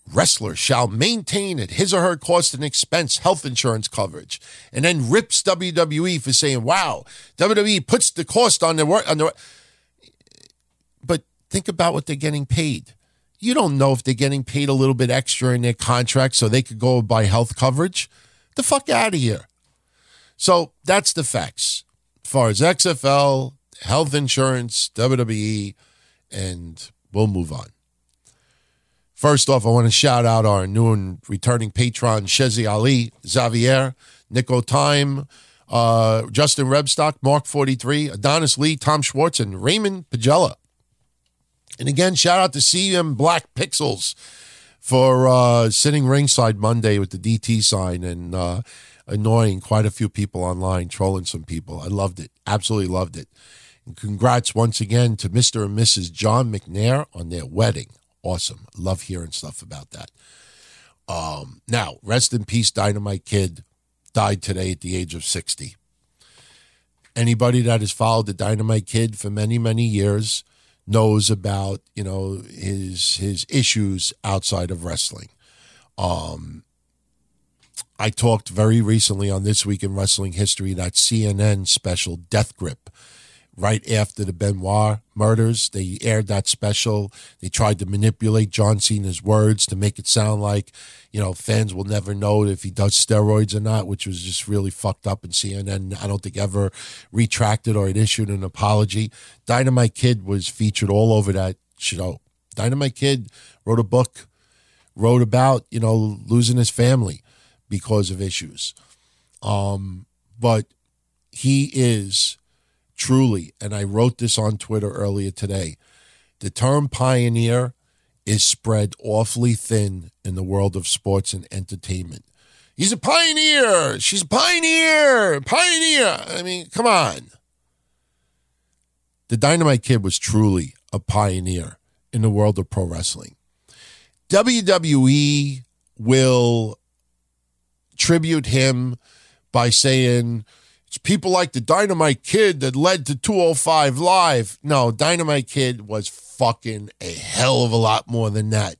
Speaker 4: Wrestler shall maintain at his or her cost and expense health insurance coverage, and then rips W W E for saying, wow, W W E puts the cost on their work. On their... But think about what they're getting paid. You don't know if they're getting paid a little bit extra in their contract so they could go buy health coverage. The fuck out of here. So that's the facts. As far as X F L, health insurance, W W E, and we'll move on. First off, I want to shout out our new and returning patron, Shezi Ali, Xavier, Nico Time, uh, Justin Rebstock, Mark forty-three, Adonis Lee, Tom Schwartz, and Raymond Pagella. And again, shout out to C M Black Pixels for uh, sitting ringside Monday with the D T sign and uh, annoying quite a few people online, trolling some people. I loved it. Absolutely loved it. And congrats once again to Mister and Missus John McNair on their wedding. Awesome. Love hearing stuff about that. Um, now, rest in peace, Dynamite Kid died today at the age of sixty. Anybody that has followed the Dynamite Kid for many, many years knows about, you know, his his issues outside of wrestling. Um, I talked very recently on This Week in Wrestling History, that C N N special Death Grip. Right after the Benoit murders, they aired that special. They tried to manipulate John Cena's words to make it sound like, you know, fans will never know if he does steroids or not, which was just really fucked up. And C N N, I don't think, ever retracted or had issued an apology. Dynamite Kid was featured all over that show. Dynamite Kid wrote a book, wrote about, you know, losing his family because of issues. Um, but he is truly, and I wrote this on Twitter earlier today, the term pioneer is spread awfully thin in the world of sports and entertainment. He's a pioneer. She's a pioneer. Pioneer. I mean, come on. The Dynamite Kid was truly a pioneer in the world of pro wrestling. W W E will tribute him by saying, it's people like the Dynamite Kid that led to two oh five Live. No, Dynamite Kid was fucking a hell of a lot more than that.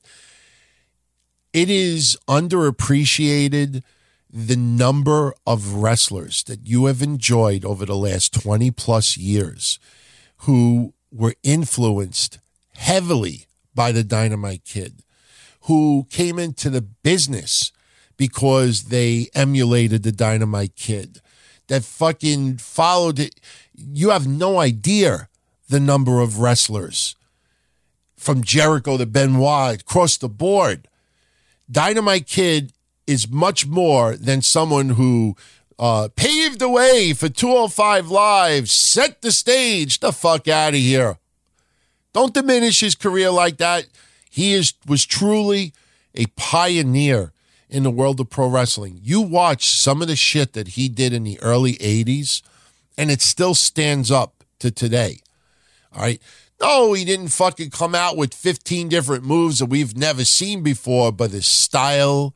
Speaker 4: It is underappreciated the number of wrestlers that you have enjoyed over the last twenty plus years who were influenced heavily by the Dynamite Kid, who came into the business because they emulated the Dynamite Kid, that fucking followed it. You have no idea the number of wrestlers from Jericho to Benoit across the board. Dynamite Kid is much more than someone who uh, paved the way for two oh five Live, set the stage. The fuck out of here. Don't diminish his career like that. He is was truly a pioneer in the world of pro wrestling. You watch some of the shit that he did in the early eighties, and it still stands up to today. All right? No, he didn't fucking come out with fifteen different moves that we've never seen before, but his style,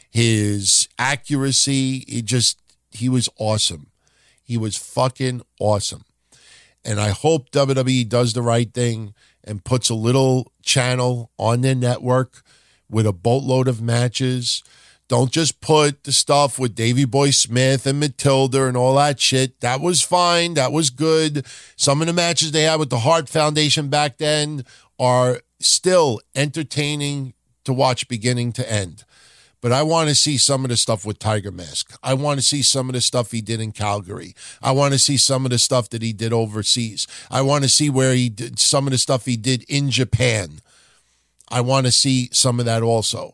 Speaker 4: his accuracy, he just, he was awesome. He was fucking awesome. And I hope W W E does the right thing and puts a little channel on their network with a boatload of matches. Don't just put the stuff with Davey Boy Smith and Matilda and all that shit. That was fine. That was good. Some of the matches they had with the Hart Foundation back then are still entertaining to watch beginning to end. But I want to see some of the stuff with Tiger Mask. I want to see some of the stuff he did in Calgary. I want to see some of the stuff that he did overseas. I want to see where he did some of the stuff he did in Japan. I want to see some of that also.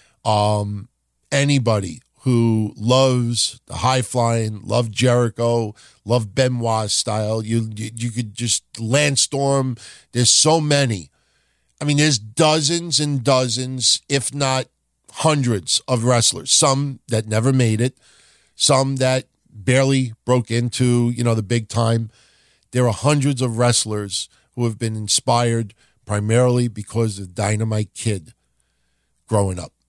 Speaker 4: Um, anybody who loves the high flying, love Jericho, love Benoit's style, you, you you could just Landstorm. There's so many. I mean, there's dozens and dozens, if not hundreds of wrestlers. Some that never made it, some that barely broke into, you know, the big time. There are hundreds of wrestlers who have been inspired primarily because of Dynamite Kid growing up.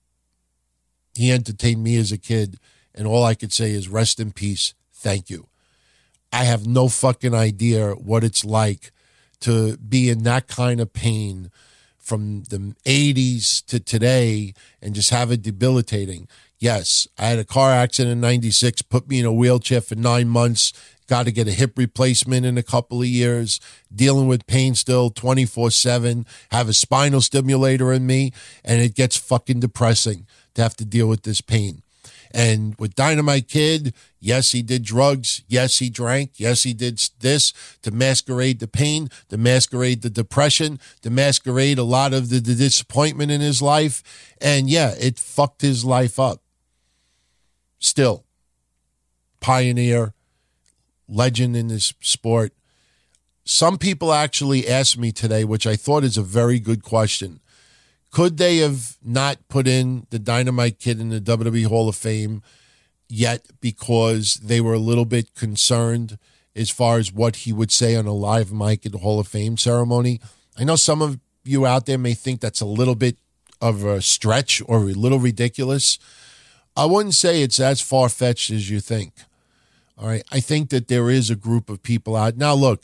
Speaker 4: He entertained me as a kid, and all I could say is rest in peace, thank you. I have no fucking idea what it's like to be in that kind of pain from the eighties to today and just have it debilitating. Yes, I had a car accident in ninety-six, put me in a wheelchair for nine months, got to get a hip replacement in a couple of years, dealing with pain still twenty-four seven, have a spinal stimulator in me, and it gets fucking depressing to have to deal with this pain. And with Dynamite Kid, yes, he did drugs. Yes, he drank. Yes, he did this to masquerade the pain, to masquerade the depression, to masquerade a lot of the, the disappointment in his life. And yeah, it fucked his life up. Still, pioneer, legend in this sport. Some people actually asked me today, which I thought is a very good question. Could they have not put in the Dynamite Kid in the W W E Hall of Fame yet because they were a little bit concerned as far as what he would say on a live mic at the Hall of Fame ceremony? I know some of you out there may think that's a little bit of a stretch or a little ridiculous. I wouldn't say it's as far-fetched as you think. All right. I think that there is a group of people out. Now, look,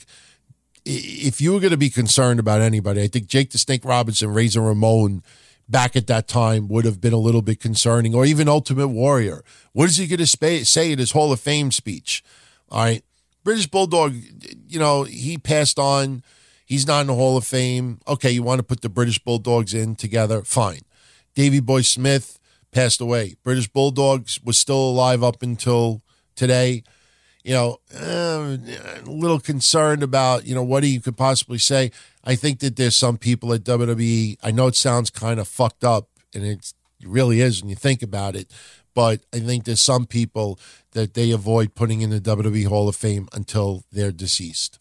Speaker 4: if you were going to be concerned about anybody, I think Jake the Snake Robinson, Razor Ramon back at that time would have been a little bit concerning, or even Ultimate Warrior. What is he going to say at his Hall of Fame speech? All right. British Bulldog, you know, he passed on. He's not in the Hall of Fame. Okay, you want to put the British Bulldogs in together? Fine. Davey Boy Smith passed away. British Bulldogs was still alive up until today. You know, uh, a little concerned about, you know, what he could possibly say. I think that there's some people at W W E, I know it sounds kind of fucked up, and it's, it really is when you think about it, but I think there's some people that they avoid putting in the W W E Hall of Fame until they're deceased.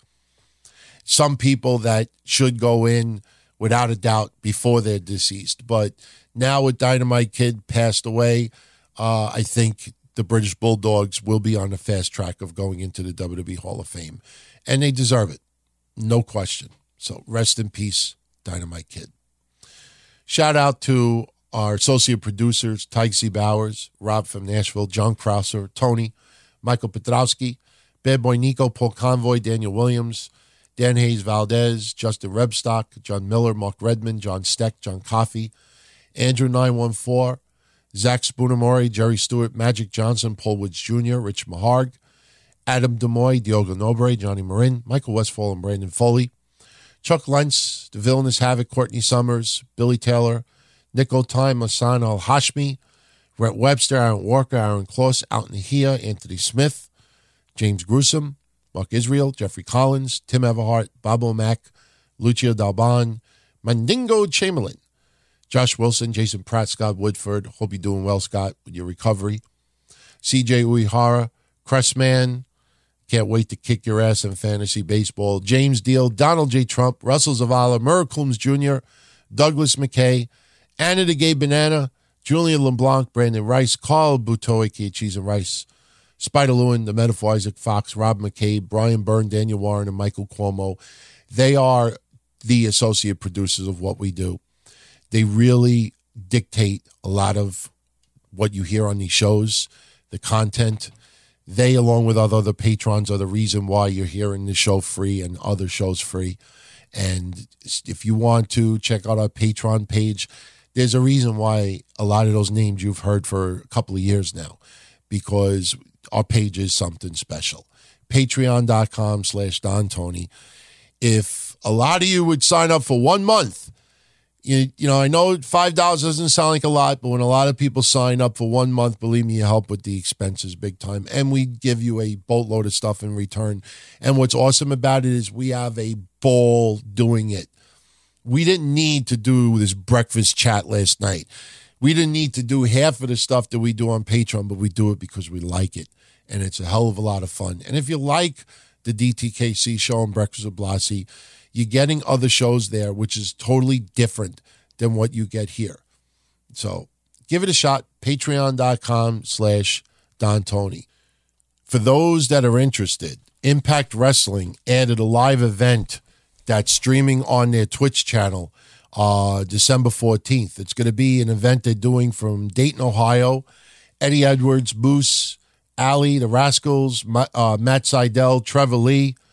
Speaker 4: Some people that should go in without a doubt before they're deceased. But now with Dynamite Kid passed away, uh, I think the British Bulldogs will be on the fast track of going into the W W E Hall of Fame. And they deserve it. No question. So rest in peace, Dynamite Kid. Shout out to our associate producers, Tyke C. Bowers, Rob from Nashville, John Krauser, Tony, Michael Petrowski, Bad Boy Nico, Paul Convoy, Daniel Williams, Dan Hayes Valdez, Justin Rebstock, John Miller, Mark Redmond, John Steck, John Coffey, Andrew nine one four, Zach Spoonemori, Jerry Stewart, Magic Johnson, Paul Woods Junior, Rich Maharg, Adam Demoy, Diogo Nobre, Johnny Marin, Michael Westfall, and Brandon Foley, Chuck Lentz, The Villainous Havoc, Courtney Summers, Billy Taylor, Nico Time, Hassan Al-Hashmi, Brett Webster, Aaron Walker, Aaron Kloss, Alton Hia, Anthony Smith, James Gruesome, Mark Israel, Jeffrey Collins, Tim Everhart, Bob O'Mac, Lucio Dalban, Mandingo Chamberlain, Josh Wilson, Jason Pratt, Scott Woodford. Hope you're doing well, Scott, with your recovery. C J Uehara, Cressman, can't wait to kick your ass in fantasy baseball. James Deal, Donald J. Trump, Russell Zavala, Merle Coombs Junior, Douglas McKay, Anna the Gay Banana, Julian LeBlanc, Brandon Rice, Carl Butoy, Key Cheese and Rice, Spider Lewin, the Metaphor Isaac Fox, Rob McCabe, Brian Byrne, Daniel Warren, and Michael Cuomo. They are the associate producers of what we do. They really dictate a lot of what you hear on these shows, the content. They, along with other, other patrons, are the reason why you're hearing the show free and other shows free. And if you want to check out our Patreon page, there's a reason why a lot of those names you've heard for a couple of years now, because our page is something special. Patreon.com slash Don Tony. If a lot of you would sign up for one month, You, you know, I know five dollars doesn't sound like a lot, but when a lot of people sign up for one month, believe me, you help with the expenses big time. And we give you a boatload of stuff in return. And what's awesome about it is we have a ball doing it. We didn't need to do this breakfast chat last night. We didn't need to do half of the stuff that we do on Patreon, but we do it because we like it. And it's a hell of a lot of fun. And if you like the D T K C show on Breakfast with Blassie, you're getting other shows there, which is totally different than what you get here. So give it a shot. Patreon.com slash Don Tony. For those that are interested, Impact Wrestling added a live event that's streaming on their Twitch channel uh, December fourteenth. It's going to be an event they're doing from Dayton, Ohio. Eddie Edwards, Moose, Allie, the Rascals, uh, Matt Seidel, Trevor Lee,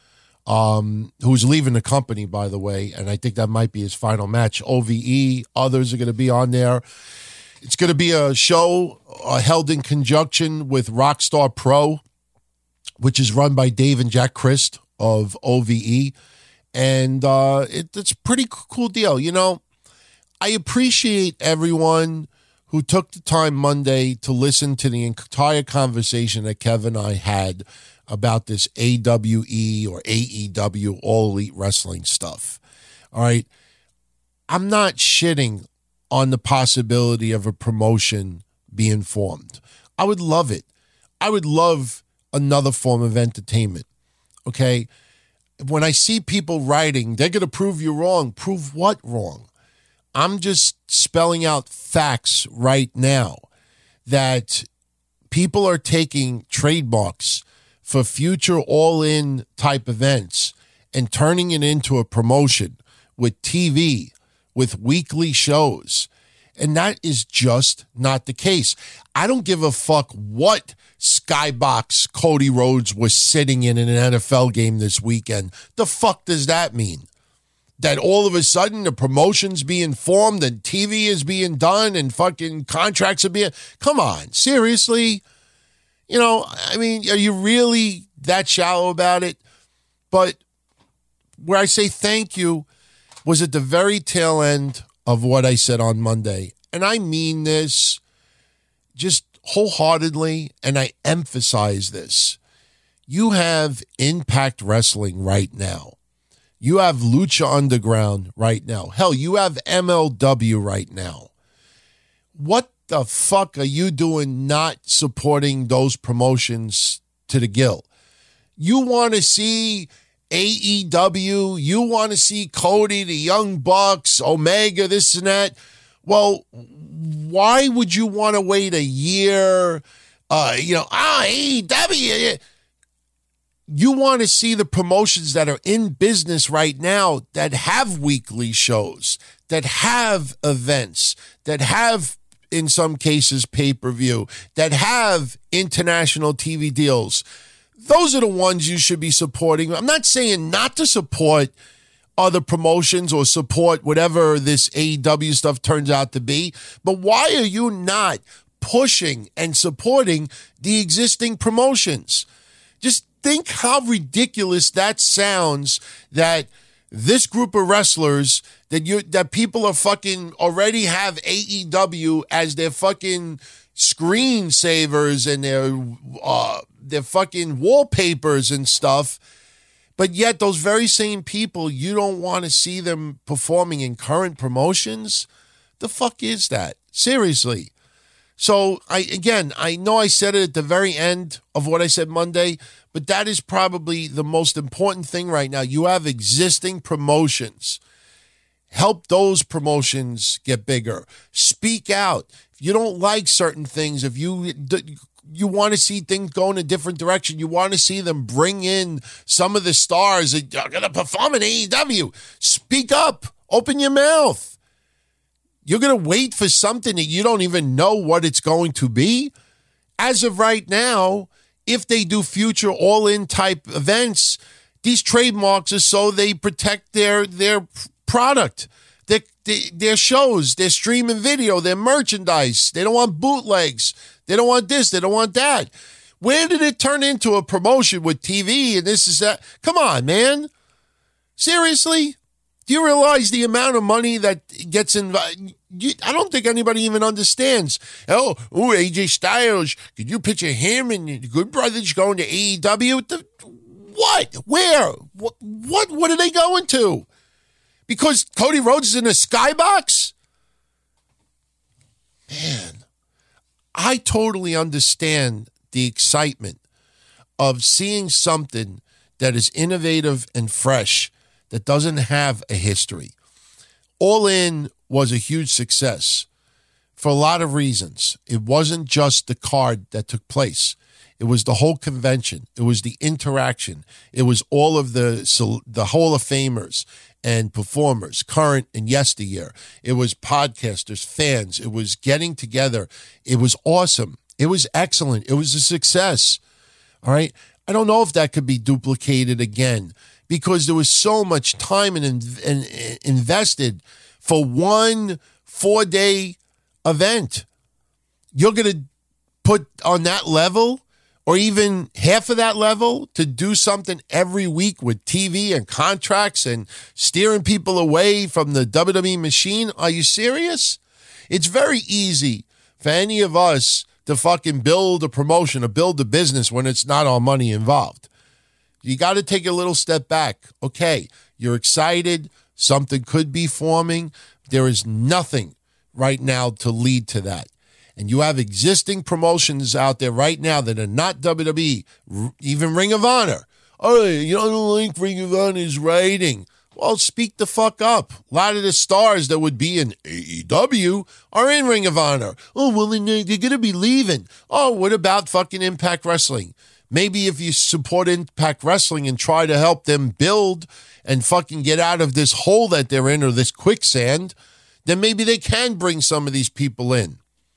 Speaker 4: um, who's leaving the company, by the way, and I think that might be his final match. O V E, others are going to be on there. It's going to be a show uh, held in conjunction with Rockstar Pro, which is run by Dave and Jack Christ of O V E, and uh, it, it's a pretty cool deal. You know, I appreciate everyone who took the time Monday to listen to the entire conversation that Kevin and I had about this A W E or A E W, All Elite Wrestling stuff. All right. I'm not shitting on the possibility of a promotion being formed. I would love it. I would love another form of entertainment. Okay. When I see people writing, they're going to prove you wrong. Prove what wrong? I'm just spelling out facts right now that people are taking trademarks for future all-in type events and turning it into a promotion with T V, with weekly shows. And that is just not the case. I don't give a fuck what skybox Cody Rhodes was sitting in in an N F L game this weekend. The fuck does that mean? That all of a sudden the promotion's being formed and T V is being done and fucking contracts are being... Come on, seriously? You know, I mean, are you really that shallow about it? But where I say thank you was at the very tail end of what I said on Monday. And I mean this just wholeheartedly, and I emphasize this. You have Impact Wrestling right now. You have Lucha Underground right now. Hell, you have M L W right now. What the fuck are you doing not supporting those promotions to the gill? You want to see A E W, you want to see Cody, the Young Bucks, Omega, this and that. Well, why would you want to wait a year? Uh, you know, ah, A E W. You want to see the promotions that are in business right now that have weekly shows, that have events, that have, in some cases, pay-per-view, that have international T V deals. Those are the ones you should be supporting. I'm not saying not to support other promotions or support whatever this A E W stuff turns out to be, but why are you not pushing and supporting the existing promotions? Just think how ridiculous that sounds, that this group of wrestlers, that you that people are fucking already have A E W as their fucking screensavers and their uh, their fucking wallpapers and stuff, but yet those very same people, you don't want to see them performing in current promotions? The fuck is that? Seriously. So, I again, I know I said it at the very end of what I said Monday, but that is probably the most important thing right now. You have existing promotions. Help those promotions get bigger. Speak out. If you don't like certain things, if you you want to see things go in a different direction, you want to see them bring in some of the stars that are going to perform in A E W, speak up. Open your mouth. You're going to wait for something that you don't even know what it's going to be? As of right now, if they do future all-in type events, these trademarks are so they protect their their product, their, their shows, their streaming video, their merchandise. They don't want bootlegs. They don't want this. They don't want that. Where did it turn into a promotion with T V and this is that? Come on, man. Seriously? Do you realize the amount of money that gets involved? I don't think anybody even understands. Oh, ooh, A J Styles, could you picture him and the Good Brothers going to A E W? The, what? Where? What, what? What are they going to? Because Cody Rhodes is in a skybox? Man, I totally understand the excitement of seeing something that is innovative and fresh that doesn't have a history. All In was a huge success for a lot of reasons. It wasn't just the card that took place. It was the whole convention. It was the interaction. It was all of the the Hall of Famers and performers, current and yesteryear. It was podcasters, fans. It was getting together. It was awesome. It was excellent. It was a success. All right. I don't know if that could be duplicated again because there was so much time and, and, and invested for one four-day event. You're going to put on that level or even half of that level to do something every week with T V and contracts and steering people away from the W W E machine? Are you serious? It's very easy for any of us to fucking build a promotion or build a business when it's not our money involved. You got to take a little step back. Okay, you're excited. Something could be forming. There is nothing right now to lead to that. And you have existing promotions out there right now that are not W W E, even Ring of Honor. Oh, you don't like Ring of Honor's writing. Well, speak the fuck up. A lot of the stars that would be in A E W are in Ring of Honor. Oh, well, then they're going to be leaving. Oh, what about fucking Impact Wrestling? Maybe if you support Impact Wrestling and try to help them build and fucking get out of this hole that they're in or this quicksand, then maybe they can bring some of these people in.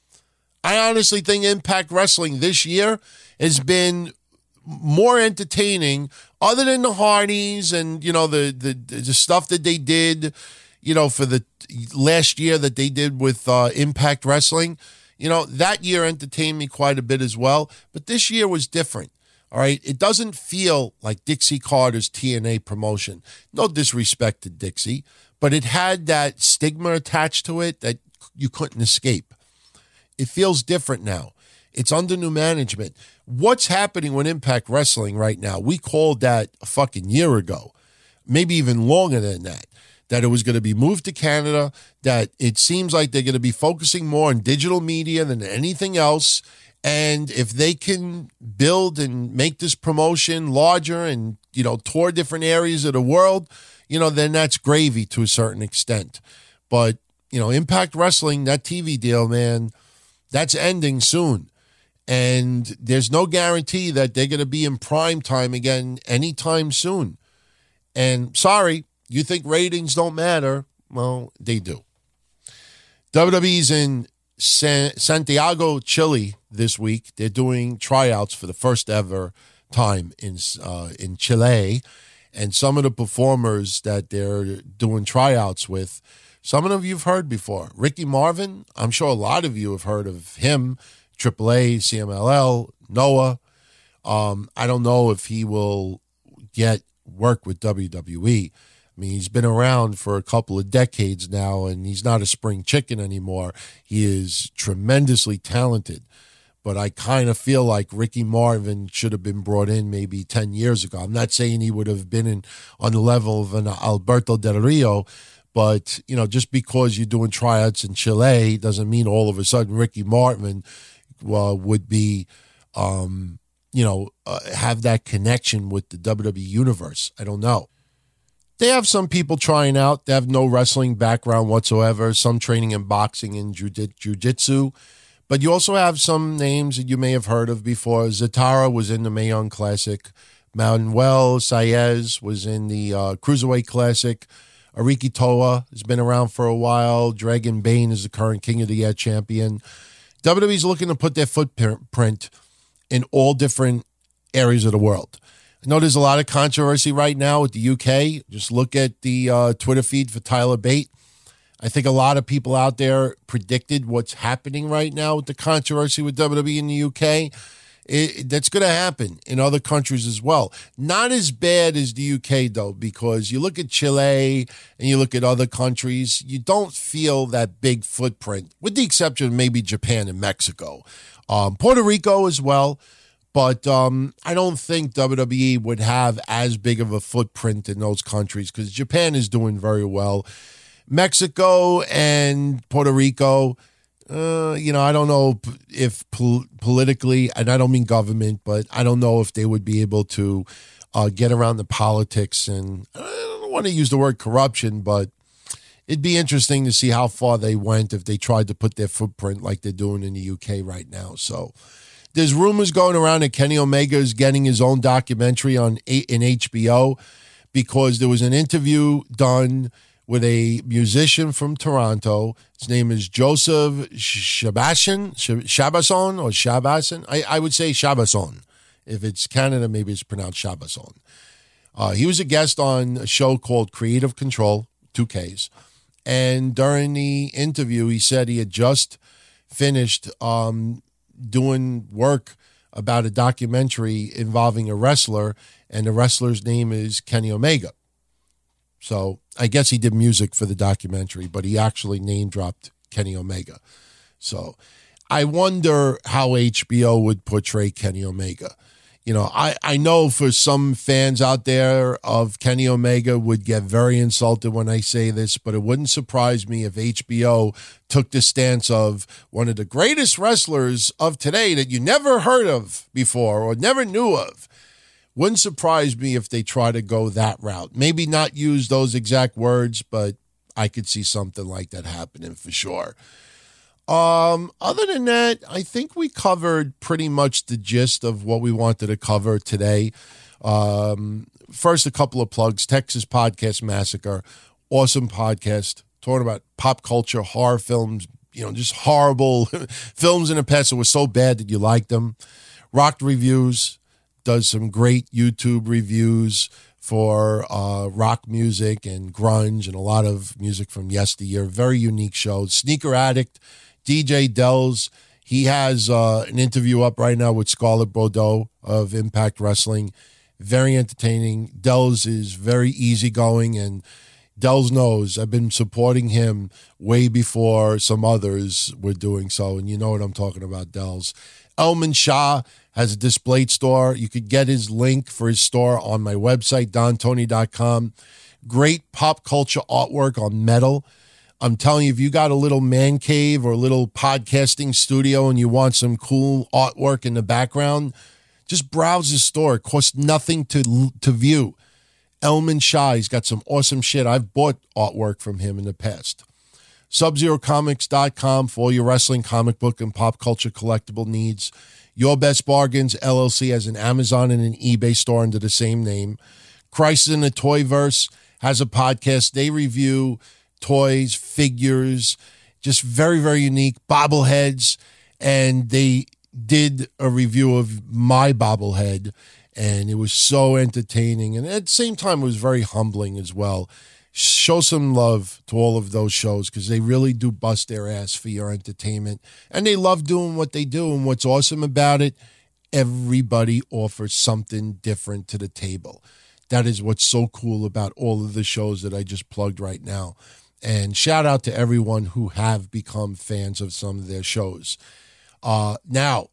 Speaker 4: I honestly think Impact Wrestling this year has been more entertaining other than the Hardys and, you know, the, the, the stuff that they did, you know, for the last year that they did with uh, Impact Wrestling. You know, that year entertained me quite a bit as well. But this year was different, all right? It doesn't feel like Dixie Carter's T N A promotion. No disrespect to Dixie, but it had that stigma attached to it that you couldn't escape. It feels different now. It's under new management. What's happening with Impact Wrestling right now? We called that a fucking year ago, maybe even longer than that, that it was going to be moved to Canada, that it seems like they're going to be focusing more on digital media than anything else. And if they can build and make this promotion larger and, you know, tour different areas of the world, you know, then that's gravy to a certain extent. But, you know, Impact Wrestling, that T V deal, man, that's ending soon. And there's no guarantee that they're going to be in prime time again anytime soon. And sorry, you think ratings don't matter? Well, they do. W W E's in San- Santiago, Chile this week. They're doing tryouts for the first ever time in uh, in Chile. And some of the performers that they're doing tryouts with, some of them you've heard before. Ricky Marvin, I'm sure a lot of you have heard of him. Triple A, C M L L, Noah. Um, I don't know if he will get work with W W E. I mean, he's been around for a couple of decades now, and he's not a spring chicken anymore. He is tremendously talented. But I kind of feel like Ricky Marvin should have been brought in maybe ten years ago. I'm not saying he would have been in on the level of an Alberto Del Rio, but, you know, just because you're doing tryouts in Chile doesn't mean all of a sudden Ricky Marvin uh, would be, um, you know, uh, have that connection with the W W E universe. I don't know. They have some people trying out. They have no wrestling background whatsoever, some training in boxing and jiu-jitsu. But you also have some names that you may have heard of before. Zatara was in the Mae Young Classic. Manuel Saez was in the uh, Cruiserweight Classic. Ariki Toa has been around for a while. Dragon Bane is the current King of the Air champion. W W E is looking to put their footprint in all different areas of the world. I know there's a lot of controversy right now with the U K. Just look at the uh, Twitter feed for Tyler Bate. I think a lot of people out there predicted what's happening right now with the controversy with W W E in the U K. It, that's going to happen in other countries as well. Not as bad as the U K, though, because you look at Chile and you look at other countries, you don't feel that big footprint, with the exception of maybe Japan and Mexico. Um, Puerto Rico as well, but um, I don't think W W E would have as big of a footprint in those countries because Japan is doing very well. Mexico and Puerto Rico, uh, you know, I don't know if pol- politically, and I don't mean government, but I don't know if they would be able to uh, get around the politics. And I don't want to use the word corruption, but it'd be interesting to see how far they went if they tried to put their footprint like they're doing in the U K right now. So there's rumors going around that Kenny Omega is getting his own documentary on in H B O because there was an interview done with a musician from Toronto. His name is Joseph Shabason, Shabason or Shabason. I, I would say Shabason If it's Canada, maybe it's pronounced Shabazon. Uh, he was a guest on a show called Creative Control, two Ks. And during the interview, he said he had just finished um, doing work about a documentary involving a wrestler, and the wrestler's name is Kenny Omega. So I guess he did music for the documentary, but he actually name-dropped Kenny Omega. So I wonder how H B O would portray Kenny Omega. You know, I, I know for some fans out there of Kenny Omega would get very insulted when I say this, but it wouldn't surprise me if H B O took the stance of one of the greatest wrestlers of today that you never heard of before or never knew of. Wouldn't surprise me if they try to go that route. Maybe not use those exact words, but I could see something like that happening for sure. Um, other than that, I think we covered pretty much the gist of what we wanted to cover today. Um, first, a couple of plugs. Texas Podcast Massacre, awesome podcast, talking about pop culture, horror films, you know, just horrible films in the past that were so bad that you liked them. Rock Reviews does some great YouTube reviews for uh, rock music and grunge and a lot of music from yesteryear. Very unique show. Sneaker Addict, D J Dells, he has uh, an interview up right now with Scarlett Bordeaux of Impact Wrestling. Very entertaining. Dells is very easygoing, and Dells knows I've been supporting him way before some others were doing so, and you know what I'm talking about, Dells. Elman Shah has a Displayed store. You could get his link for his store on my website, don tony dot com. Great pop culture artwork on metal. I'm telling you, if you got a little man cave or a little podcasting studio and you want some cool artwork in the background, just browse his store. It costs nothing to to view. Elman Shah, he's got some awesome shit. I've bought artwork from him in the past. Sub Zero Comics dot com for all your wrestling, comic book, and pop culture collectible needs. Your Best Bargains, L L C, has an Amazon and an eBay store under the same name. Crisis in the Toyverse has a podcast. They review toys, figures, just very, very unique bobbleheads. And they did a review of my bobblehead, and it was so entertaining. And at the same time, it was very humbling as well. Show some love to all of those shows because they really do bust their ass for your entertainment. And they love doing what they do. And what's awesome about it, everybody offers something different to the table. That is what's so cool about all of the shows that I just plugged right now. And shout out to everyone who have become fans of some of their shows. Uh, now,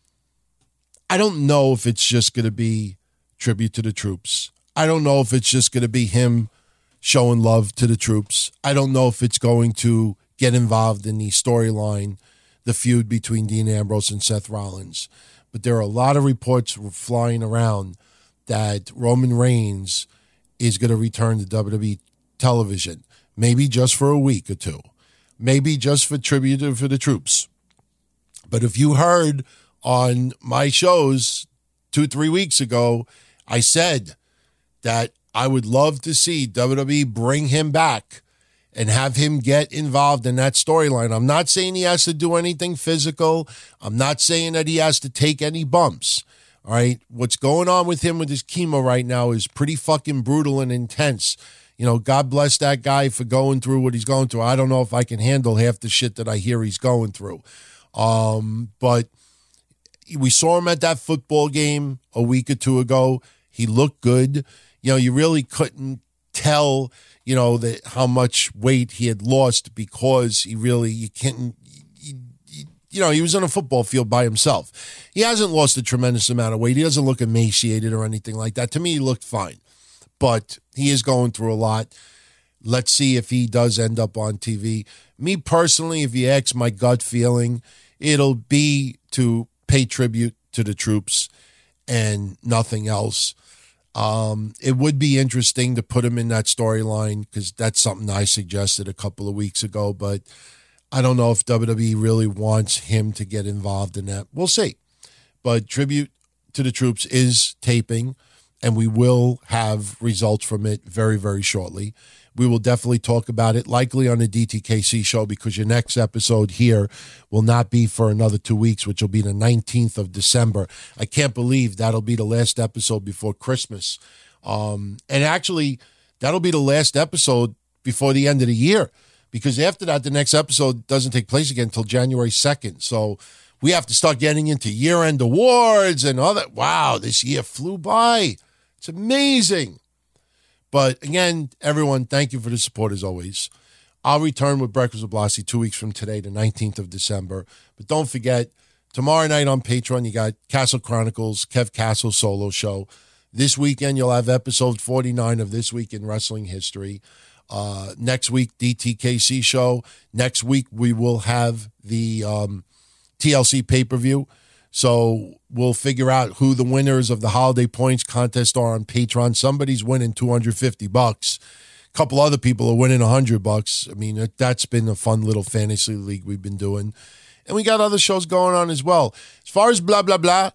Speaker 4: I don't know if it's just going to be tribute to the troops. I don't know if it's just going to be him showing love to the troops. I don't know if it's going to get involved in the storyline, the feud between Dean Ambrose and Seth Rollins. But there are a lot of reports flying around that Roman Reigns is going to return to W W E television, maybe just for a week or two, maybe just for tribute for the troops. But if you heard on my shows two, three weeks ago, I said that I would love to see W W E bring him back and have him get involved in that storyline. I'm not saying he has to do anything physical. I'm not saying that he has to take any bumps. All right. What's going on with him with his chemo right now is pretty fucking brutal and intense. You know, God bless that guy for going through what he's going through. I don't know if I can handle half the shit that I hear he's going through. Um, but we saw him at that football game a week or two ago. He looked good. You know, you really couldn't tell, you know, that how much weight he had lost because he really, you can't, you, you, you know, he was on a football field by himself. He hasn't lost a tremendous amount of weight. He doesn't look emaciated or anything like that. To me, he looked fine, but he is going through a lot. Let's see if he does end up on T V. Me personally, if you ask my gut feeling, it'll be to pay tribute to the troops and nothing else. Um, it would be interesting to put him in that storyline because that's something I suggested a couple of weeks ago, but I don't know if W W E really wants him to get involved in that. We'll see. But Tribute to the Troops is taping, and we will have results from it very, very shortly. we will definitely talk about it, likely on the D T K C show, because your next episode here will not be for another two weeks, which will be the nineteenth of December. I can't believe that'll be the last episode before Christmas. Um, and actually, that'll be the last episode before the end of the year, because after that, the next episode doesn't take place again until January second. So we have to start getting into year-end awards and all that. Wow, this year flew by. It's amazing. But again, everyone, thank you for the support as always. I'll return with Breakfast with Blassie two weeks from today, the nineteenth of December. But don't forget, tomorrow night on Patreon, you got Castle Chronicles, Kev Castle solo show. This weekend, you'll have episode forty-nine of This Week in Wrestling History. Uh, next week, D T K C show. Next week, we will have the um, T L C pay-per-view. So we'll figure out who the winners of the Holiday Points contest are on Patreon. Somebody's winning two hundred fifty bucks. A couple other people are winning one hundred bucks. I mean, that's been a fun little fantasy league we've been doing. And we got other shows going on as well. As far as blah, blah, blah,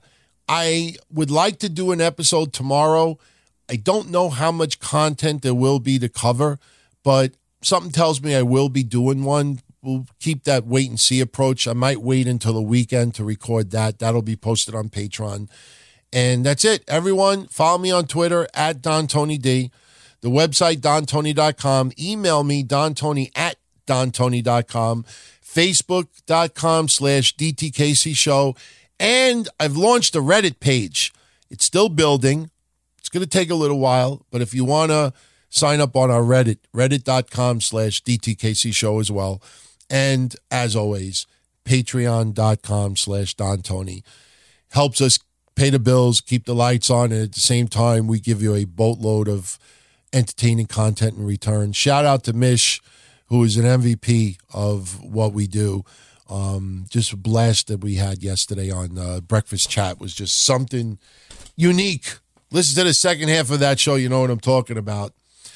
Speaker 4: I would like to do an episode tomorrow. I don't know how much content there will be to cover, but something tells me I will be doing one. We'll keep that wait and see approach. I might wait until the weekend to record that. That'll be posted on Patreon. And that's it. Everyone, follow me on Twitter at Don Tony D. The website, don tony dot com. Email me, dontony at don tony dot com. Facebook.com slash DTKC show. And I've launched a Reddit page. It's still building. It's going to take a little while. But if you want to sign up on our Reddit, reddit.com slash DTKC show as well. And as always, patreon.com slash Don Tony. Helps us pay the bills, keep the lights on, and at the same time, we give you a boatload of entertaining content in return. Shout out to Mish, who is an M V P of what we do. Um, just a blast that we had yesterday on uh, Breakfast Chat was just something unique. Listen to the second half of that show, you know what I'm talking about.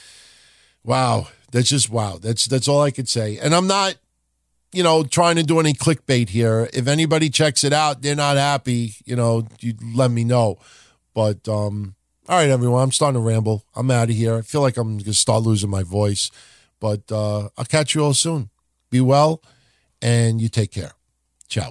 Speaker 4: Wow, that's just wow. That's that's all I could say. And I'm not, you know, trying to do any clickbait here. If anybody checks it out, they're not happy, you know, you let me know. But, um, all right, everyone, I'm starting to ramble. I'm out of here. I feel like I'm going to start losing my voice. But uh, I'll catch you all soon. Be well, and you take care. Ciao.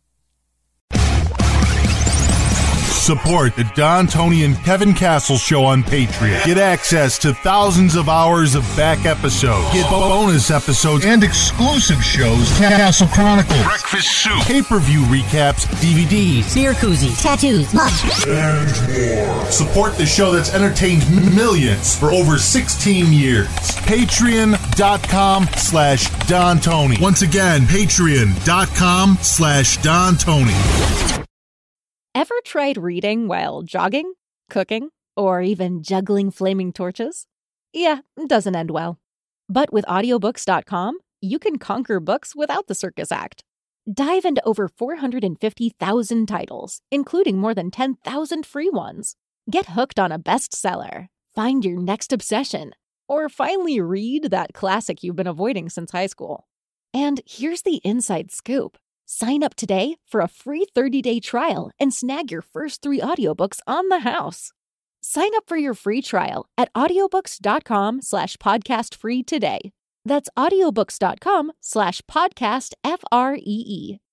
Speaker 8: Support the Don, Tony, and Kevin Castle show on Patreon. Get access to thousands of hours of back episodes. Get bonus episodes and exclusive shows. Castle Chronicles,
Speaker 1: Breakfast Soup,
Speaker 8: pay-per-view recaps, D V Ds,
Speaker 2: beer koozies, tattoos, much,
Speaker 8: and more. Support the show that's entertained millions for over sixteen years. Patreon.com slash Don Tony. Once again, Patreon.com slash Don Tony.
Speaker 9: Ever tried reading while jogging, cooking, or even juggling flaming torches? Yeah, it doesn't end well. But with audiobooks dot com, you can conquer books without the circus act. Dive into over four hundred fifty thousand titles, including more than ten thousand free ones. Get hooked on a bestseller, find your next obsession, or finally read that classic you've been avoiding since high school. And here's the inside scoop. Sign up today for a free thirty-day trial and snag your first three audiobooks on the house. Sign up for your free trial at audiobooks.com slash podcast free today. That's audiobooks.com slash podcast F R E E.